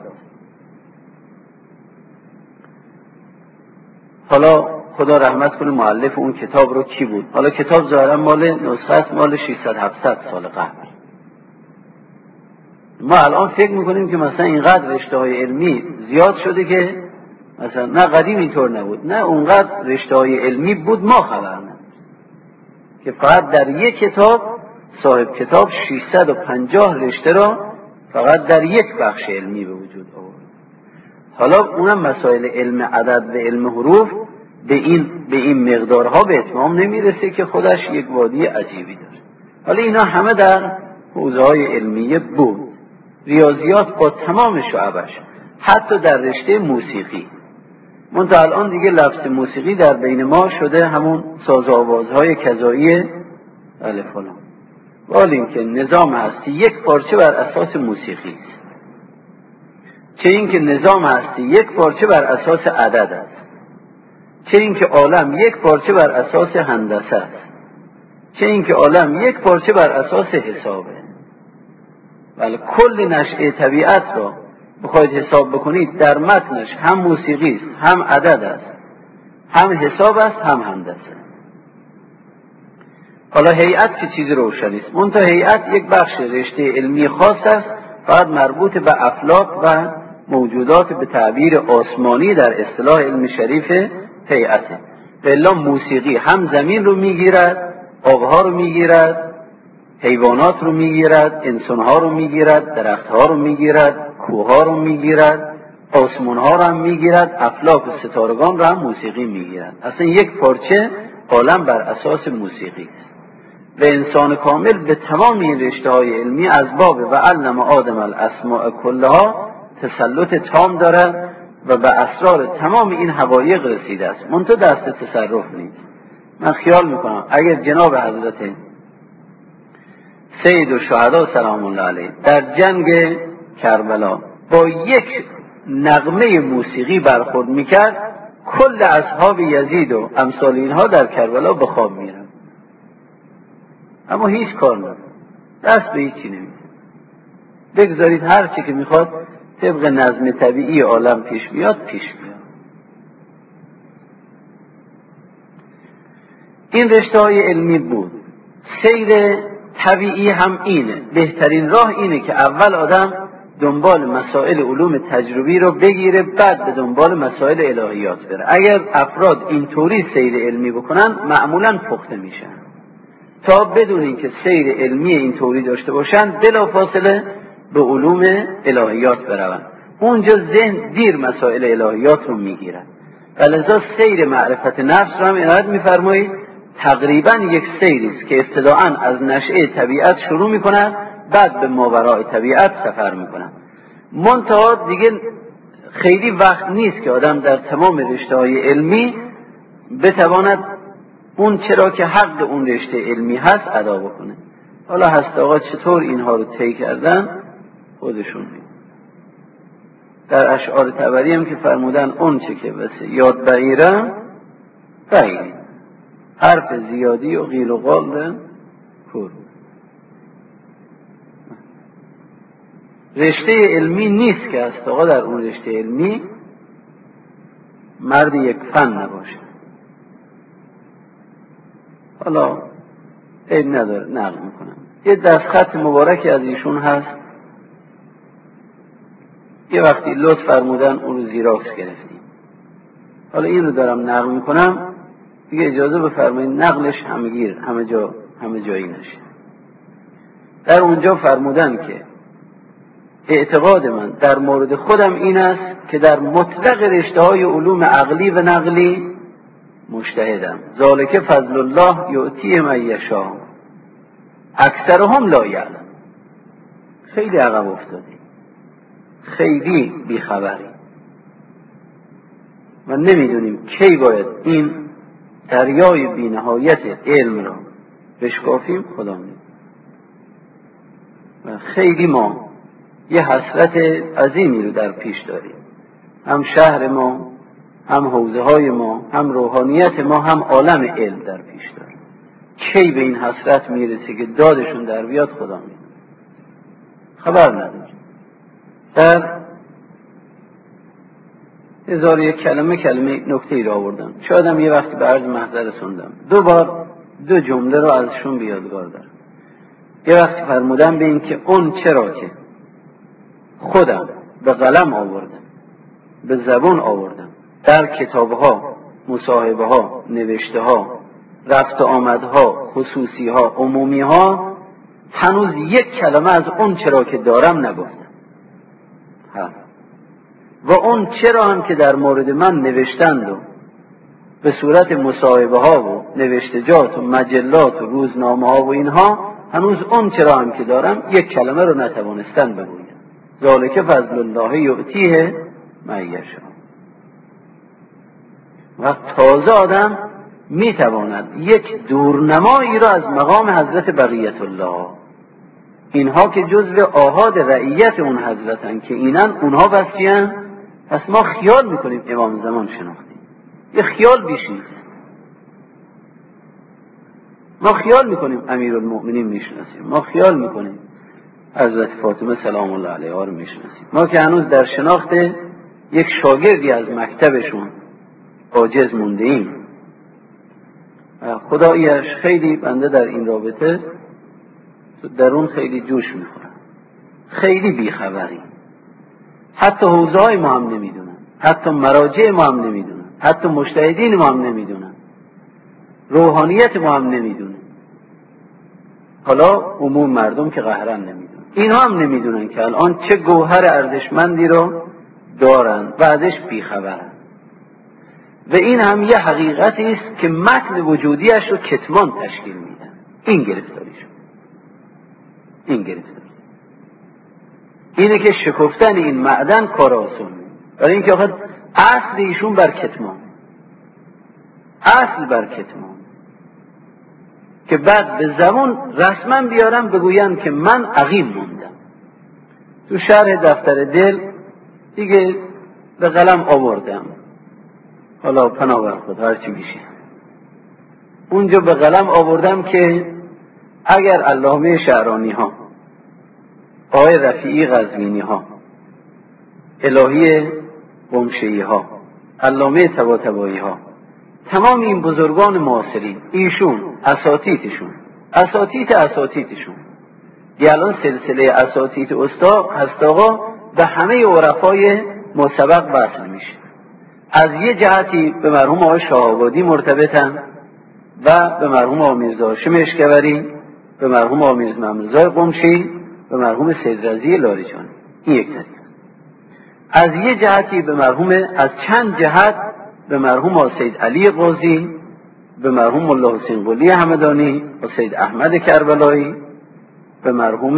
حالا خدا رحمت کنه مؤلف اون کتاب رو کی بود؟ حالا کتاب ظاهرا مال نسخه مال 600-700 سال قبل. ما الان فکر میکنیم که مثلا اینقدر رشته های علمی زیاد شده که مثلا نه قدیم اینطور نبود، نه اونقدر رشته های علمی بود ما خبر نداریم که فقط در یک کتاب صاحب کتاب 650 رشته را فقط در یک بخش علمی به وجود آورد. حالا اونم مسائل علم عدد و علم حروف به این مقدارها به اتمام نمیرسه که خودش یک وادی عجیبی داره. حالا اینا همه در حوزه‌های علمیه بود. ریاضیات با تمام شعبش، حتی در رشته موسیقی. منتها الان دیگه لفظ موسیقی در بین ما شده همون ساز آوازهای کذایی فلان. ولی این که نظام هستی یک پارچه بر اساس موسیقی است، چه این که نظام هستی یک پارچه بر اساس عدد است، چه این که عالم یک پارچه بر اساس هندسه است، چه این که عالم یک پارچه بر اساس حسابه. ولی کل نشأه طبیعت را بخواید حساب بکنید در متنش هم موسیقی است، هم عدد است، هم حساب است، هم هندسه. حالا هیئت که چیزی روشن است، منتها هیئت یک بخش رشته علمی خاص است، فقط مربوط به افلاک و موجودات به تعبیر آسمانی در اصطلاح علم شریف هیئته. الا موسیقی هم زمین رو میگیرد، آبها رو میگیرد، حیوانات رو میگیرد، انسانها رو میگیرد، درختها رو میگیرد، کوهها رو میگیرد، آسمانها رو هم میگیرد، افلاک و ستارگان رو هم موسیقی میگیرد. اصلا یک پارچه عالم بر اساس موسیقی است. و انسان کامل به تمام این رشته‌های علمی از باب و علم آدم الاسماء کلها تسلط تام دارد و به اسرار تمام این حقایق رسیده است، منتها دست تصرف نیست. من خیال میکنم اگر جناب حضرت سید الشهدا سلام الله علیه در جنگ کربلا با یک نغمه موسیقی برخورد میکرد، کل اصحاب یزید و امثال اینها در کربلا به خواب میرن، اما هیچ کار نداره، دست به هیچی نمیده. بگذارید هر چی که میخواد طبق نظم طبیعی عالم پیش میاد پیش میاد. این رشته‌های علمی بود. سیر طبیعی هم اینه، بهترین راه اینه که اول آدم دنبال مسائل علوم تجربی رو بگیره، بعد به دنبال مسائل الهیات بره. اگر افراد اینطوری سیر علمی بکنن معمولا پخته میشن، تا بدون اینکه سیر علمی اینطوری داشته باشن بلافاصله به علوم الهیات بروند. اونجا ذهن دیر مسائل الهیات رو میگیرن. ولذا سیر معرفت نفس رو هم عنایت میفرمایید تقریبا یک سیری است که ابتداءً از نشأه طبیعت شروع میکنن، بعد به ماوراء طبیعت سفر میکنن. منتها دیگه خیلی وقت نیست که آدم در تمام رشته‌های علمی بتواند اون چرا که حق اون رشته علمی هست ادا بکنه. حالا هست آقا چطور اینها رو طی کردن خودشون میگن. در اشعار طبری هم که فرمودن اون چه که بسه یاد بعیرم بعیری، حرف زیادی و قیل و قال ده کور. رشته علمی نیست که هست آقا در اون رشته علمی مرد یک فن نباشه. حالا عیب نداره نقل میکنم. یه دستخط مبارکی از ایشون هست، یه وقتی لطف فرمودن اون رو زیراکس گرفتیم. حالا این رو دارم نقل میکنم، دیگه اجازه بفرمایید نقلش همه جایی نشه. در اونجا فرمودن که اعتقاد من در مورد خودم این است که در مطلق رشته‌های علوم عقلی و نقلی مجتهدم. ذالک فضل الله یؤتیه من یشاء اکثرهم لا یعلم. خیلی عقب افتادی، خیلی بیخبری و نمیدونیم کی باید این دریای بی‌نهایت علم را بشکافیم. خدا می‌دونه. و خیلی ما یه حسرت عظیمی رو در پیش داریم، هم شهر ما، هم حوزه های ما، هم روحانیت ما، هم عالم علم در پیش داریم. کی به این حسرت میرسه که دادشون در بیاد خدا می‌دونه. خبر نداریم. در 1001 کلمه نکته ای را آوردم، شاید هم یه وقتی به عرض محضر رسوندم. 2 بار 2 جمله را ازشون به یادگار دارم. یه وقتی فرمودم به این که اون چرا که خودم به قلم آوردم، به زبان آوردم، در کتابها، مصاحبه‌ها، نوشته‌ها، رفت آمدها، خصوصی‌ها، عمومی‌ها، هنوز یک کلمه از اون چرا که دارم نگفتم. و اون چرا هم که در مورد من نوشتند و به صورت مصاحبه‌ها و نوشتجات و مجلات و روزنامه‌ها و اینها، هنوز اون چرا هم که دارم یک کلمه رو نتوانستن بگویم. ذالک فضل الله یؤتیه من یشاء. و تازه آدم میتواند یک دورنمایی را از مقام حضرت بقیت الله، اینها که جزو آحاد رعیت اون حضرتن که اینن، اونها بس چیان؟ پس ما خیال میکنیم امام زمان شناختیم، یه خیال بیش نیست. ما خیال میکنیم امیرالمؤمنین میشناسیم، ما خیال میکنیم حضرت فاطمه سلام الله علیها رو میشناسیم. ما که هنوز در شناخت یک شاگردی از مکتبشون عاجز مونده ایم. خداییش خیلی بنده در این رابطه درون خیلی جوش میخورم، خیلی بیخبری. حتی حوزه های ما هم نمیدونن، حتی مراجع ما هم نمیدونن، حتی مجتهدین ما هم نمیدونن، روحانیت ما هم نمیدونه، حالا عموم مردم که قهرن نمیدونن، اینها هم نمیدونن که الان چه گوهر ارزشمندی رو دارن و ازش بیخبرن. و این هم یه حقیقتی است که متن وجودیش رو کتمان تشکیل میدن. این گرفتاریشون، این گرفتاری اینه که شکفتن این معدن کار آسون، برای اینکه آخه اصل ایشون بر کتمان، اصل بر کتمان، که بعد به زبان رسما بیارم بگویم که من عقیم موندم. تو شرح دفتر دل دیگه به قلم آوردم، حالا پناه بر خود هر چی میشه، اونجا به قلم آوردم که اگر علامه شعرانی ها، آقای رفیعی قزوینی ها، الهی قمشه‌ای ها، علامه طباطبایی ها، تمام این بزرگان معاصرین، ایشون اساتیدشون یه الان سلسله اساتید هست آقا به همه عرفای مسبق وصل میشه. از یه جهتی به مرحوم آقای شاه‌آبادی مرتبطن و به مرحوم آقا میرزا هاشم اشکوری، به مرحوم آقا میرزا محمودرضا قمشی، به مرحوم سید رضی لاریجانی. این یک طریق. از یه جهتی به مرحوم، از چند جهت به مرحوم آقا سید علی قاضی، به مرحوم ملا حسین قلی همدانی و سید احمد کربلایی، به مرحوم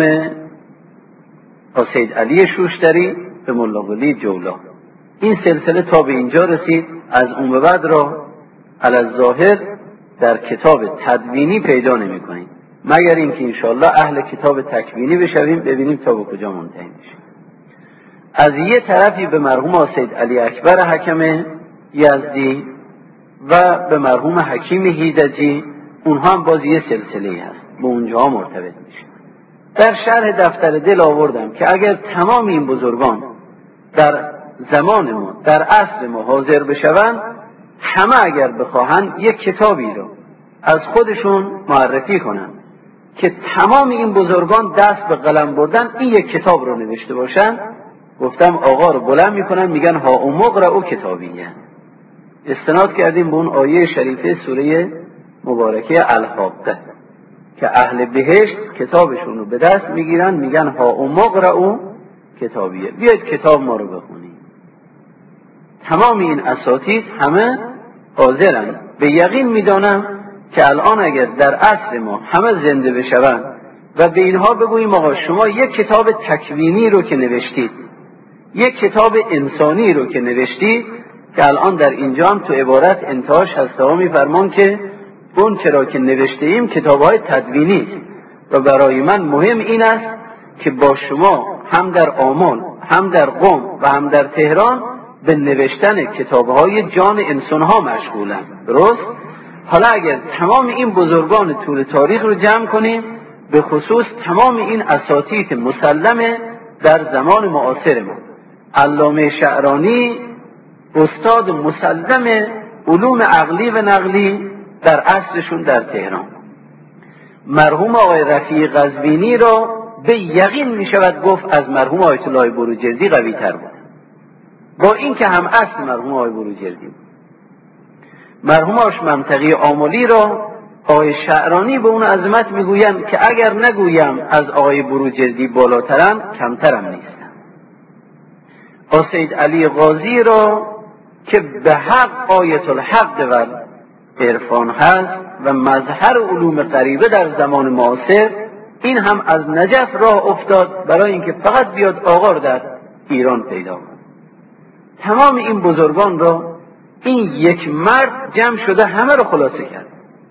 آقا سید علی شوشتری، به ملا قلی جولا. این سلسله تا به اینجا رسید. از اون به بعد را علی ظاهر در کتاب تدوینی پیدا نمی کنیم، مگر اینکه انشاءالله اهل کتاب تکوینی بشویم ببینیم تا به کجا منتهی میشه. از یه طرفی به مرحوم سید علی اکبر حکم یزدی و به مرحوم حکیم هیدجی، اونها هم باز یه سلسله هست، به اونجا مرتبط میشه. در شرح دفتر دل آوردم که اگر تمام این بزرگان در زمان ما، در عصر ما حاضر بشوند، همه اگر بخواهند یک کتابی رو از خودشون معرفی کنن که تمام این بزرگان دست به قلم بردن این یک کتاب رو نوشته باشن، گفتم آقا رو بلند میکنن میگن ها او مقرأ کتابیه. استناد کردیم به اون آیه شریفه سوره مبارکه الحاقه که اهل بهشت کتابشون رو به دست میگیرن میگن ها او مقرأ کتابیه، بیاید کتاب ما رو بخونید. تمام این اساتید همه حاضرن. به یقین میدانم که الان اگر در عصر ما همه زنده بشوند و به اینها بگوییم آقا شما یک کتاب تکوینی رو که نوشتید، یک کتاب انسانی رو که نوشتید، که الان در اینجا هم تو عبارت انتهاش هست ها میفرمان که اون چرا که نوشته ایم کتاب‌های تدوینی و برای من مهم این است که با شما هم در آمل، هم در قم و هم در تهران به نوشتن کتاب‌های جان انسان‌ها مشغولم. درست؟ حالا اگر تمام این بزرگان طول تاریخ رو جمع کنیم، به خصوص تمام این اساتید مسلمه در زمان معاصر ما، علامه شعرانی استاد مسلم علوم عقلی و نقلی در عصرشون در تهران، مرحوم آقای رفیعی قزوینی را به یقین می شود گفت از مرحوم آیت الله بروجردی قوی تر بود، با این که هم اصل مرحوم آقای بروجردی بود. مرحوم آقای منطقی آملی را آقای شعرانی به اون عظمت میگویند که اگر نگویم از آقای بروجردی بالاترم کمترم نیستم. آقای سید علی قاضی را که به حق آیت الحق و عرفان هست و مظهر علوم غریبه در زمان معاصر، این هم از نجف راه افتاد برای اینکه فقط بیاد آقا رو در ایران پیدا کنه. تمام این بزرگان را این یک مرد جمع شده همه رو خلاصه کرد،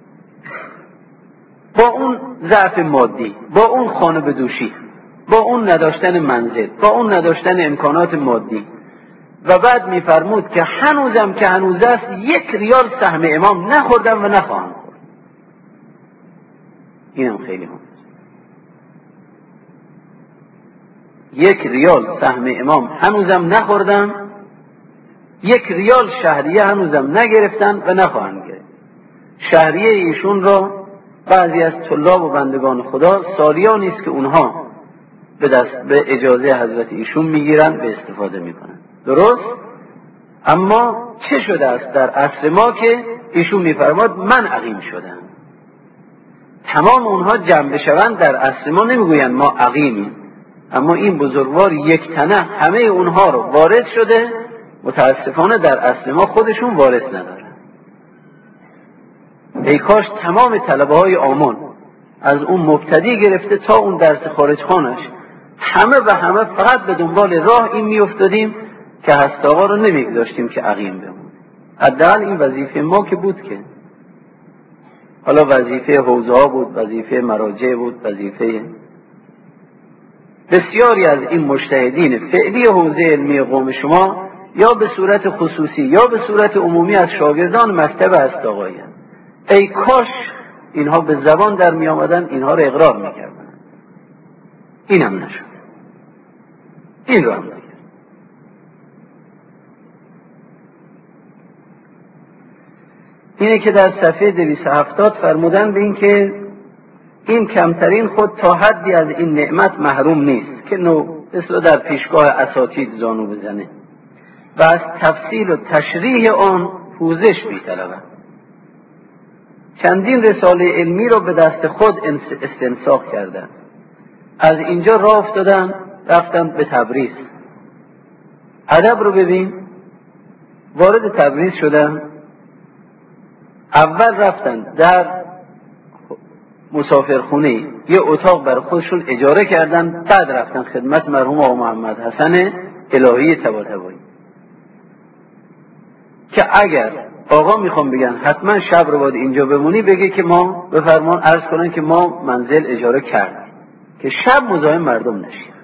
با اون ضعف مادی، با اون خانه بدوشی، با اون نداشتن منزل، با اون نداشتن امکانات مادی، و بعد میفرمود که هنوزم که هنوز است 1 ریال سهم امام نخوردم و نخواهم خورد. اینم خیلی هم 1 ریال سهم امام هنوزم نخوردم، 1 ریال شهریه هنوزم نگرفتن و نخواهند گرفت. شهریه ایشون را بعضی از طلاب و بندگان خدا سالیانی است که اونها به اجازه حضرت ایشون میگیرن و استفاده میکنن. درست؟ اما چه شده است در عصر ما که ایشون میفرماد من عقیم شدم. تمام اونها جمع بشوند در عصر ما نمیگویند ما عقیمیم، اما این بزرگوار یک تنه همه اونها رو وارد شده، متاسفانه در عصر ما خودشون وارث ندارن. ای کاش تمام طلبه های آمون از اون مبتدی گرفته تا اون درس خارجخانش همه فقط به دنبال راه این میافتادیم که هست آقا رو نمیگذاشتیم که عقیم بمونه. حداقل این وظیفه ما که بود، که حالا وظیفه حوزه ها بود، وظیفه مراجع بود، وظیفه بسیاری از این مجتهدین فعلی حوزه علمی قوم شما یا به صورت خصوصی یا به صورت عمومی از شاگردان مکتب هست آقایان. ای کاش اینها به زبان در می آمدن، اینها رو اقرار می کردن. این هم نشد، این رو هم نکرد. اینه که در صفحه 270 فرمودن به این که این کمترین خود تا حدی از این نعمت محروم نیست که مثل در پیشگاه اساتید زانو بزنه و از تفصیل و تشریح آن پوزش می‌طلبد. چندین رساله علمی را به دست خود استنساخ کردند. از اینجا راه افتادن رفتن به تبریز. ادب رو ببین، وارد تبریز شدن. اول رفتن در مسافرخونه یه اتاق برای خودشون اجاره کردن، بعد رفتن خدمت مرحوم آقا محمد حسن الهی طباطبایی که اگر آقا میخوام بگن حتما شب رو باید اینجا بمونی، بگه که ما به فرمان عرض کنن که ما منزل اجاره کردیم که شب مزاحم مردم نشید.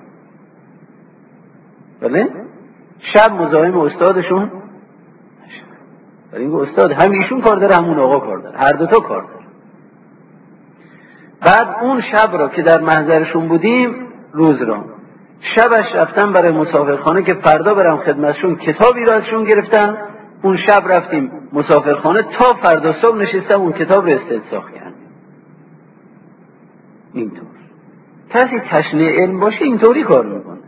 بله؟ شب مزاحم استادشون نشید. ولی این استاد هم ایشون کار داره، همون آقا کار داره، هر دوتا کار داره. بعد اون شب رو که در محضرشون بودیم، روز رو شبش رفتن برای مسافرخانه که فردا برم خدمتشون کتابی رو ازشون گرفتن. اون شب رفتیم مسافرخانه تا فردا صبح نشستم اون کتاب رو استنساخ کردیم. اینطور کسی تشنیع علم باشه اینطوری کار میکنه.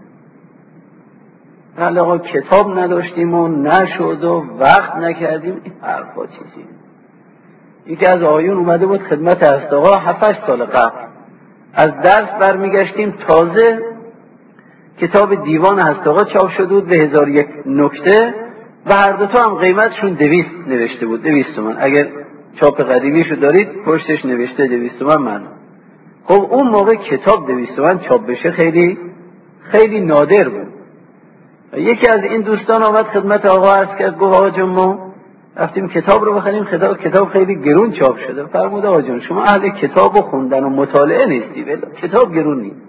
حالا کتاب نداشتیم و نشد و وقت نکردیم، این حرفا چیزی. یکی از آقایون اومده بود خدمت هستاقا 7-8 سال قبل، از درس برمیگشتیم تازه کتاب دیوان هستاقا چاپ شده بود به 1001 نکته و هر دوتا هم قیمتشون 200 نوشته بود، 200 تومن. اگر چاپ قدیمیشو دارید پشتش نوشته 200 تومن من. خب اون موقع کتاب 200 تومن چاپ بشه خیلی خیلی نادر بود. یکی از این دوستان آمد خدمت آقا عرض کرد، گفت آقا جون ما رفتیم کتاب رو بخریم، کتاب خیلی گرون چاپ شده. فرمود آقا جون شما اهل کتاب و خوندن و مطالعه نیستی، ولی کتاب گرون نیست.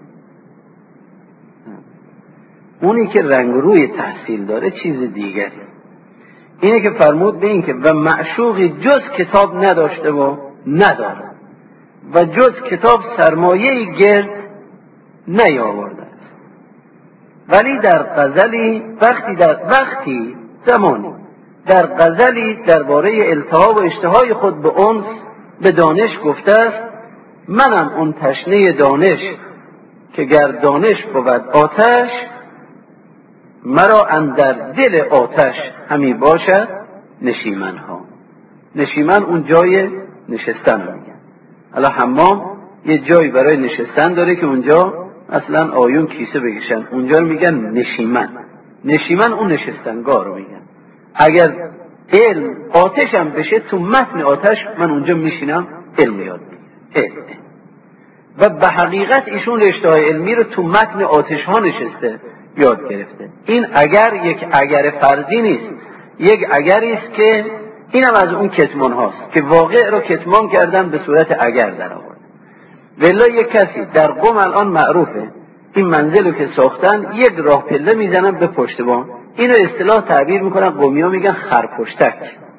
اونی که رنگ روی تحصیل داره چیز دیگری. اینه که فرمود به این که و معشوقی جز کتاب نداشته و نداره و جز کتاب سرمایه‌ای گرد نیاورده است، ولی در غزلی وقتی زمانی در غزلی درباره التهاب و اشتهای خود به انس به دانش گفته است: منم اون تشنه دانش که گر دانش بود آتش، مرا اندر دل آتش همی باشد نشیمن ها. نشیمن اون جای نشستن رو میگن. حالا حمام یه جایی برای نشستن داره که اونجا اصلا آیون کیسه بکشن، اونجا رو میگن نشیمن. نشیمن اون نشستنگاه رو میگن. اگر علم آتشم بشه تو متن آتش من اونجا میشینم علم یاد میگیرم. و به حقیقت ایشون رشته علمی رو تو متن آتش ها نشسته یاد گرفته. این اگر یک اگر فرضی نیست، یک اگری است که اینم از اون کتمان هاست که واقع رو کتمان کردن به صورت اگر در آورد. ولی یک کسی در قم الان معروفه این منزل رو که ساختن یک راه پله میزنن به پشت بام، اینو اصطلاح تعبیر میکنن قمی ها میگن خرپشتک.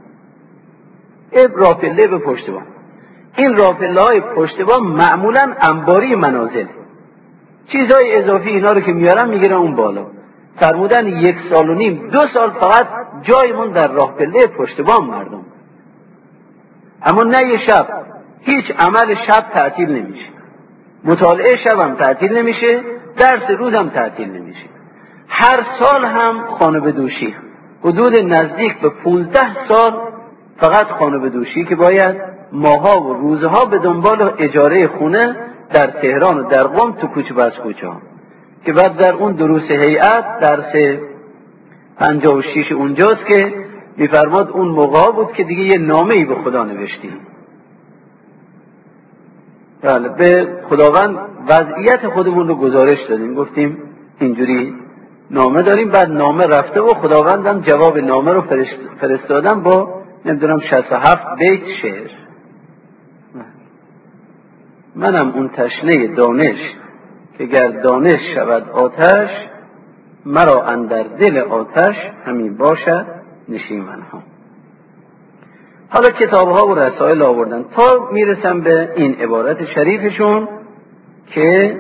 راه پله به پشت بام. این راه پله های پشت بام معمولا انباری منازل، چیزهای اضافی اینا رو که میارن میگیرن اون بالا. فرمودن 1 سال و نیم 2 سال فقط جایمون در راه پله پشت بام مردم. اما نه یه شب، هیچ عمل شب تعطیل نمیشه، مطالعه شب هم تعطیل نمیشه، درس روز هم تعطیل نمیشه. هر سال هم خانه به دوشی، حدود نزدیک به 15 سال فقط خانه بدوشی که باید ماها و روزها به دنبال اجاره خونه در تهران و در قم تو کوچه بس کوچه ها، که بعد در اون دروس هیئت درس 56 اونجاست که میفرماد اون موقع بود که دیگه یه نامه‌ای به خدا نوشتیم. بله، به خداوند وضعیت خودمون رو گزارش دادیم، گفتیم اینجوری نامه داریم. بعد نامه رفته و خداوندم جواب نامه رو فرستادم با نمیدونم 67 بیت شعر. منم اون تشنه دانش که گر دانش شود آتش، مرا اندر دل آتش همی باشد نشیمن ها. حالا کتاب ها و رسائل آوردن تا میرسم به این عبارت شریفشون که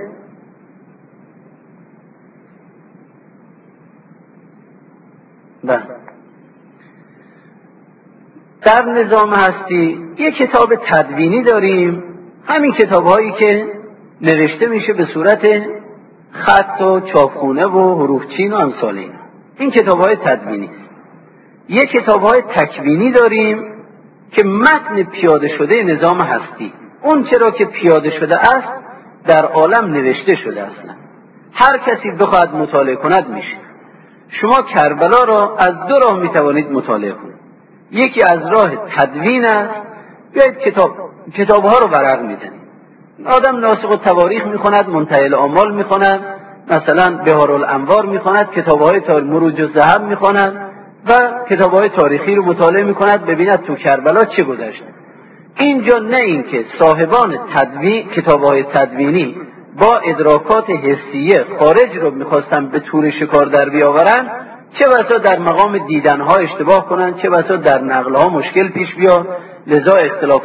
در نظام هستی یک کتاب تدوینی داریم، همین کتاب هایی که نوشته میشه به صورت خط و چاپخونه و حروفچین و امثال اینا، این کتاب های تدوینی است. یک کتاب های تکوینی داریم که متن پیاده شده نظام هستی، اون چرا که پیاده شده است در عالم نوشته شده اصلا، هر کسی بخواهد مطالعه کند میشه. شما کربلا را از دو راه میتوانید مطالعه کنید، یکی از راه تدوین است، بیاید کتاب ها رو ورق میزنید، آدم ناسخ التواریخ میخواند، منتهی الاعمال میخواند، مثلا بهار الانوار میخواند، کتاب های مروج الذهب میخواند و کتاب های تاریخی رو مطالعه میکند ببیند تو کربلا چه گذشته. اینجا نه این که صاحبان کتاب های تدوینی با ادراکات حسیه خارج رو میخواستن به طور شکار در بیاورن، چه بسا در مقام دیدنها اشتباه کنن، چه بسا در نقلها مشکل پیش بیاد، لذا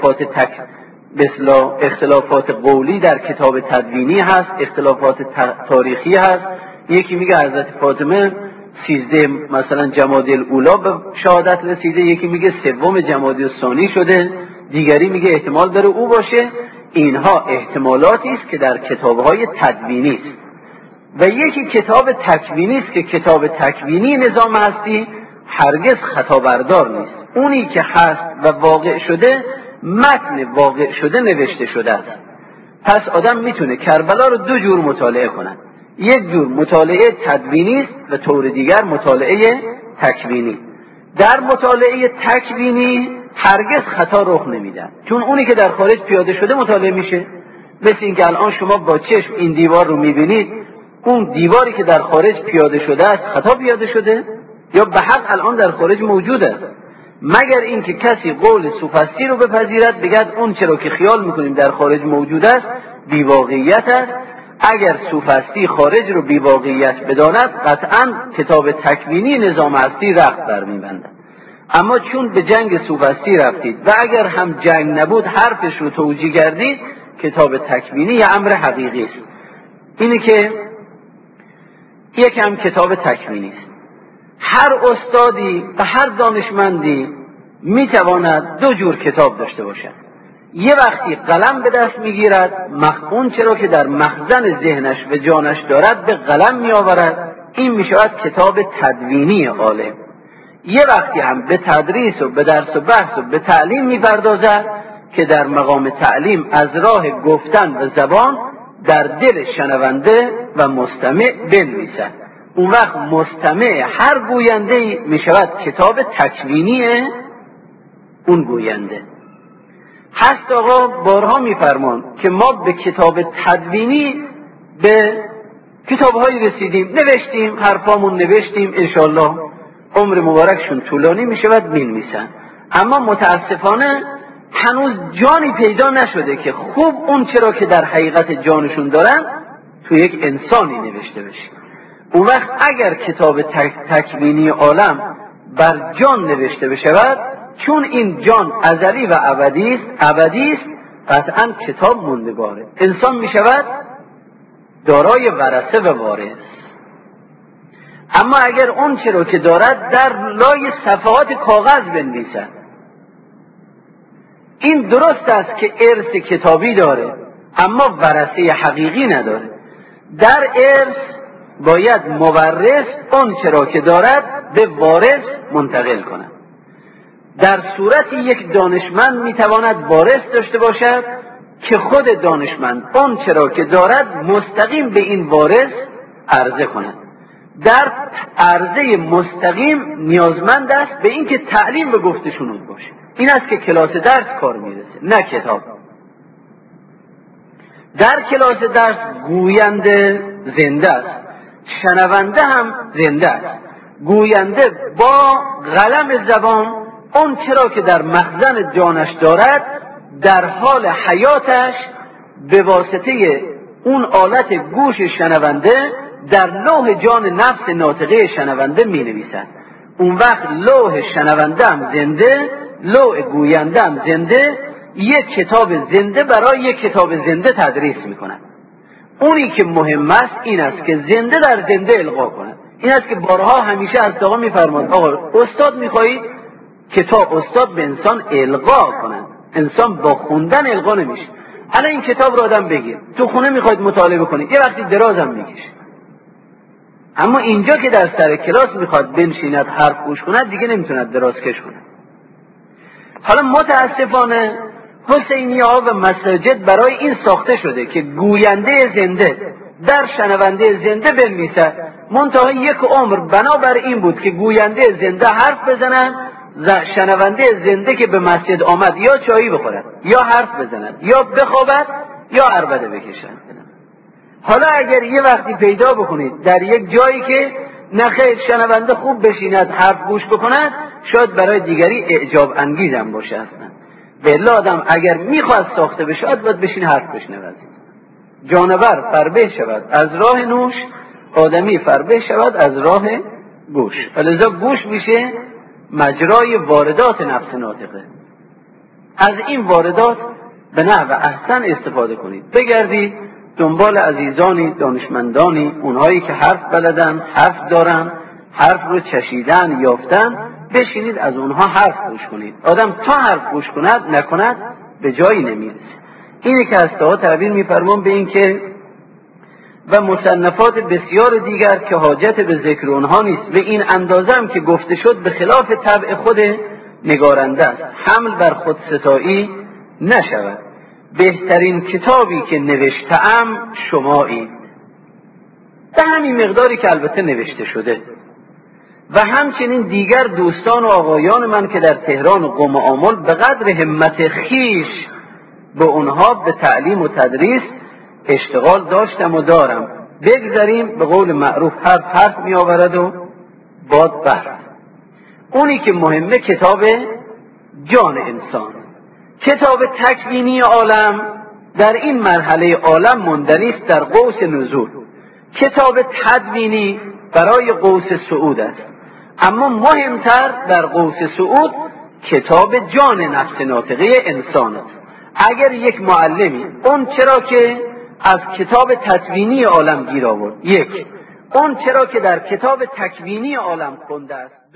اختلافات قولی در کتاب تدوینی هست، اختلافات تاریخی هست. یکی میگه حضرت فاطمه 13 مثلا جمادی الاولی به شهادت رسیده، یکی میگه 3 جمادی الثانی شده، دیگری میگه احتمال داره او باشه. اینها احتمالاتی است که در کتاب‌های تدوینی است. و یکی کتاب تکوینی است که کتاب تکوینی نظام هستی هرگز خطا بردار نیست، اونی که هست و واقع شده، متن واقع شده نوشته شده است. پس آدم میتونه کربلا رو 2 جور مطالعه کنه، یک جور مطالعه تدوینی است و طور دیگر مطالعه تکوینی. در مطالعه تکوینی هرگز خطا رخ نمیده، چون اونی که در خارج پیاده شده مطالعه میشه. مثل اینکه الان شما با چشم این دیوار رو میبینید، اون دیواری که در خارج پیاده شده است خطا پیاده شده یا به حق الان در خارج موجود است، مگر اینکه کسی قول سوفسطی رو بپذیرد بگد اون چرا که خیال میکنیم در خارج موجود است بی‌واقعیت است. اگر سوفسطی خارج رو بی‌واقعیت بداند قطعا کتاب تکوینی نظام هستی رخت برمیبندد. اما چون به جنگ سوفسطی رفتید و اگر هم جنگ نبود حرفش رو توجیه کردید، کتاب تکوینی یه امر حقیقی است. اینی که یکم کتاب تکوینی است. هر استادی و هر دانشمندی میتواند 2 جور کتاب داشته باشد. یه وقتی قلم به دست میگیرد، اون چرا که در مخزن ذهنش و جانش دارد به قلم میآورد، این میشود کتاب تدوینی عالم. یه وقتی هم به تدریس و به درس و بحث و به تعلیم میپردازد که در مقام تعلیم از راه گفتن و زبان در دل شنونده و مستمع بنویسد. اون وقت مستمع هر گوینده میشود کتاب تکوینی اون گوینده. هست آقا بارها میفرمان که ما به کتاب تدوینی به کتابهایی رسیدیم، نوشتیم، حرفامون نوشتیم، انشالله عمر مبارکشون طولانی میشود بنویسن، اما متاسفانه هنوز جانی پیدا نشده که خوب اون چرا که در حقیقت جانشون دارن تو یک انسانی نوشته بشه. اون وقت اگر کتاب تکوینی عالم بر جان نوشته بشود، چون این جان ازلی و ابدی است، قطعا کتاب موندگاره. انسان میشود دارای ورثه و وارث. اما اگر اون چرا که دارد در لای صفحات کاغذ بنویسد، این درست است که ارث کتابی داره اما ورثه حقیقی نداره. در ارث باید مورث اون چرا که دارد به وارث منتقل کند. در صورتی یک دانشمند میتواند وارث داشته باشد که خود دانشمند آن چرا که دارد مستقیم به این وارث عرضه کند. در عرضه مستقیم نیازمند است به اینکه تعلیم و گفت شنود باشه. این است که کلاس درس کار میرسه، نه کتاب. در کلاس درس گوینده زنده است، شنونده هم زنده است. گوینده با قلم زبان اون چرا که در مخزن جانش دارد در حال حیاتش به واسطه اون آلت گوش شنونده در لوح جان نفس ناطقه شنونده می نویسد. اون وقت لوح شنونده هم زنده، لوح گوینده هم زنده، یک کتاب زنده برای یک کتاب زنده تدریس می کند. اونی که مهم است این است که زنده در زنده القا کند. این است که بارها همیشه از آقا می فرماند آقا استاد می خواهید کتاب استاد به انسان القا کند. انسان با خوندن القا نمیشه. الان این کتاب رو آدم بگیر تو خونه میخواید مطالعه کنید، یه وقتی درازم میکشه، اما اینجا که در سر کلاس میخواد بنشیند حرف گوش کند دیگه نمیتوند دراز کش کند. حالا متاسفانه حسینیه ها و مساجد برای این ساخته شده که گوینده زنده در شنونده زنده بنویسد. منتها یک عمر بنابر این بود که گوینده زنده حرف بزنند، شنونده زنده که به مسجد آمد یا چایی بخورد یا حرف بزند یا بخوابد یا عربده بکشند. حالا اگر یه وقتی پیدا بکنید در یک جایی که نخیر شنونده خوب بشیند حرف گوش بکند، شاید برای دیگری اعجاب انگیزم باشه. اصلا بله آدم اگر میخواد ساخته بشه باید بشین حرف بشنود. جانور فربه شود از راه نوش، آدمی فربه شود از راه گوش. لذا گوش میشه مجرای واردات نفس ناطقه. از این واردات به نحو احسن استفاده کنید. بگردید دنبال عزیزانی دانشمندانی، اونهایی که حرف بلدن، حرف دارن، حرف رو چشیدن یافتن، بشینید از اونها حرف گوش کنید. آدم تا حرف گوش کند نکند به جایی نمیرسه. اینه که هسته‌ها تعبیر میفرمان به این که و مصنفات بسیار دیگر که حاجت به ذکر اونها نیست و این اندازه هم که گفته شد به خلاف طبع خود نگارنده است، حمل بر خود ستایی نشود. بهترین کتابی که نوشتم شمایی، به همین مقداری که البته نوشته شده، و همچنین دیگر دوستان و آقایان من که در تهران و قم و آمل به قدر همت خیش به اونها به تعلیم و تدریس اشتغال داشتم و دارم. بگذاریم به قول معروف حرف می آورد و باد برد. اونی که مهمه کتاب جان انسان، کتاب تکوینی عالم در این مرحله عالم ماندنی است در قوس نزول. کتاب تدوینی برای قوس صعود است، اما مهمتر در قوس صعود کتاب جان نفس ناطقه انسان است. اگر یک معلمی اون چرا که از کتاب تدوینی عالم گیر آورد، یک اون چرا که در کتاب تکوینی عالم خونده است،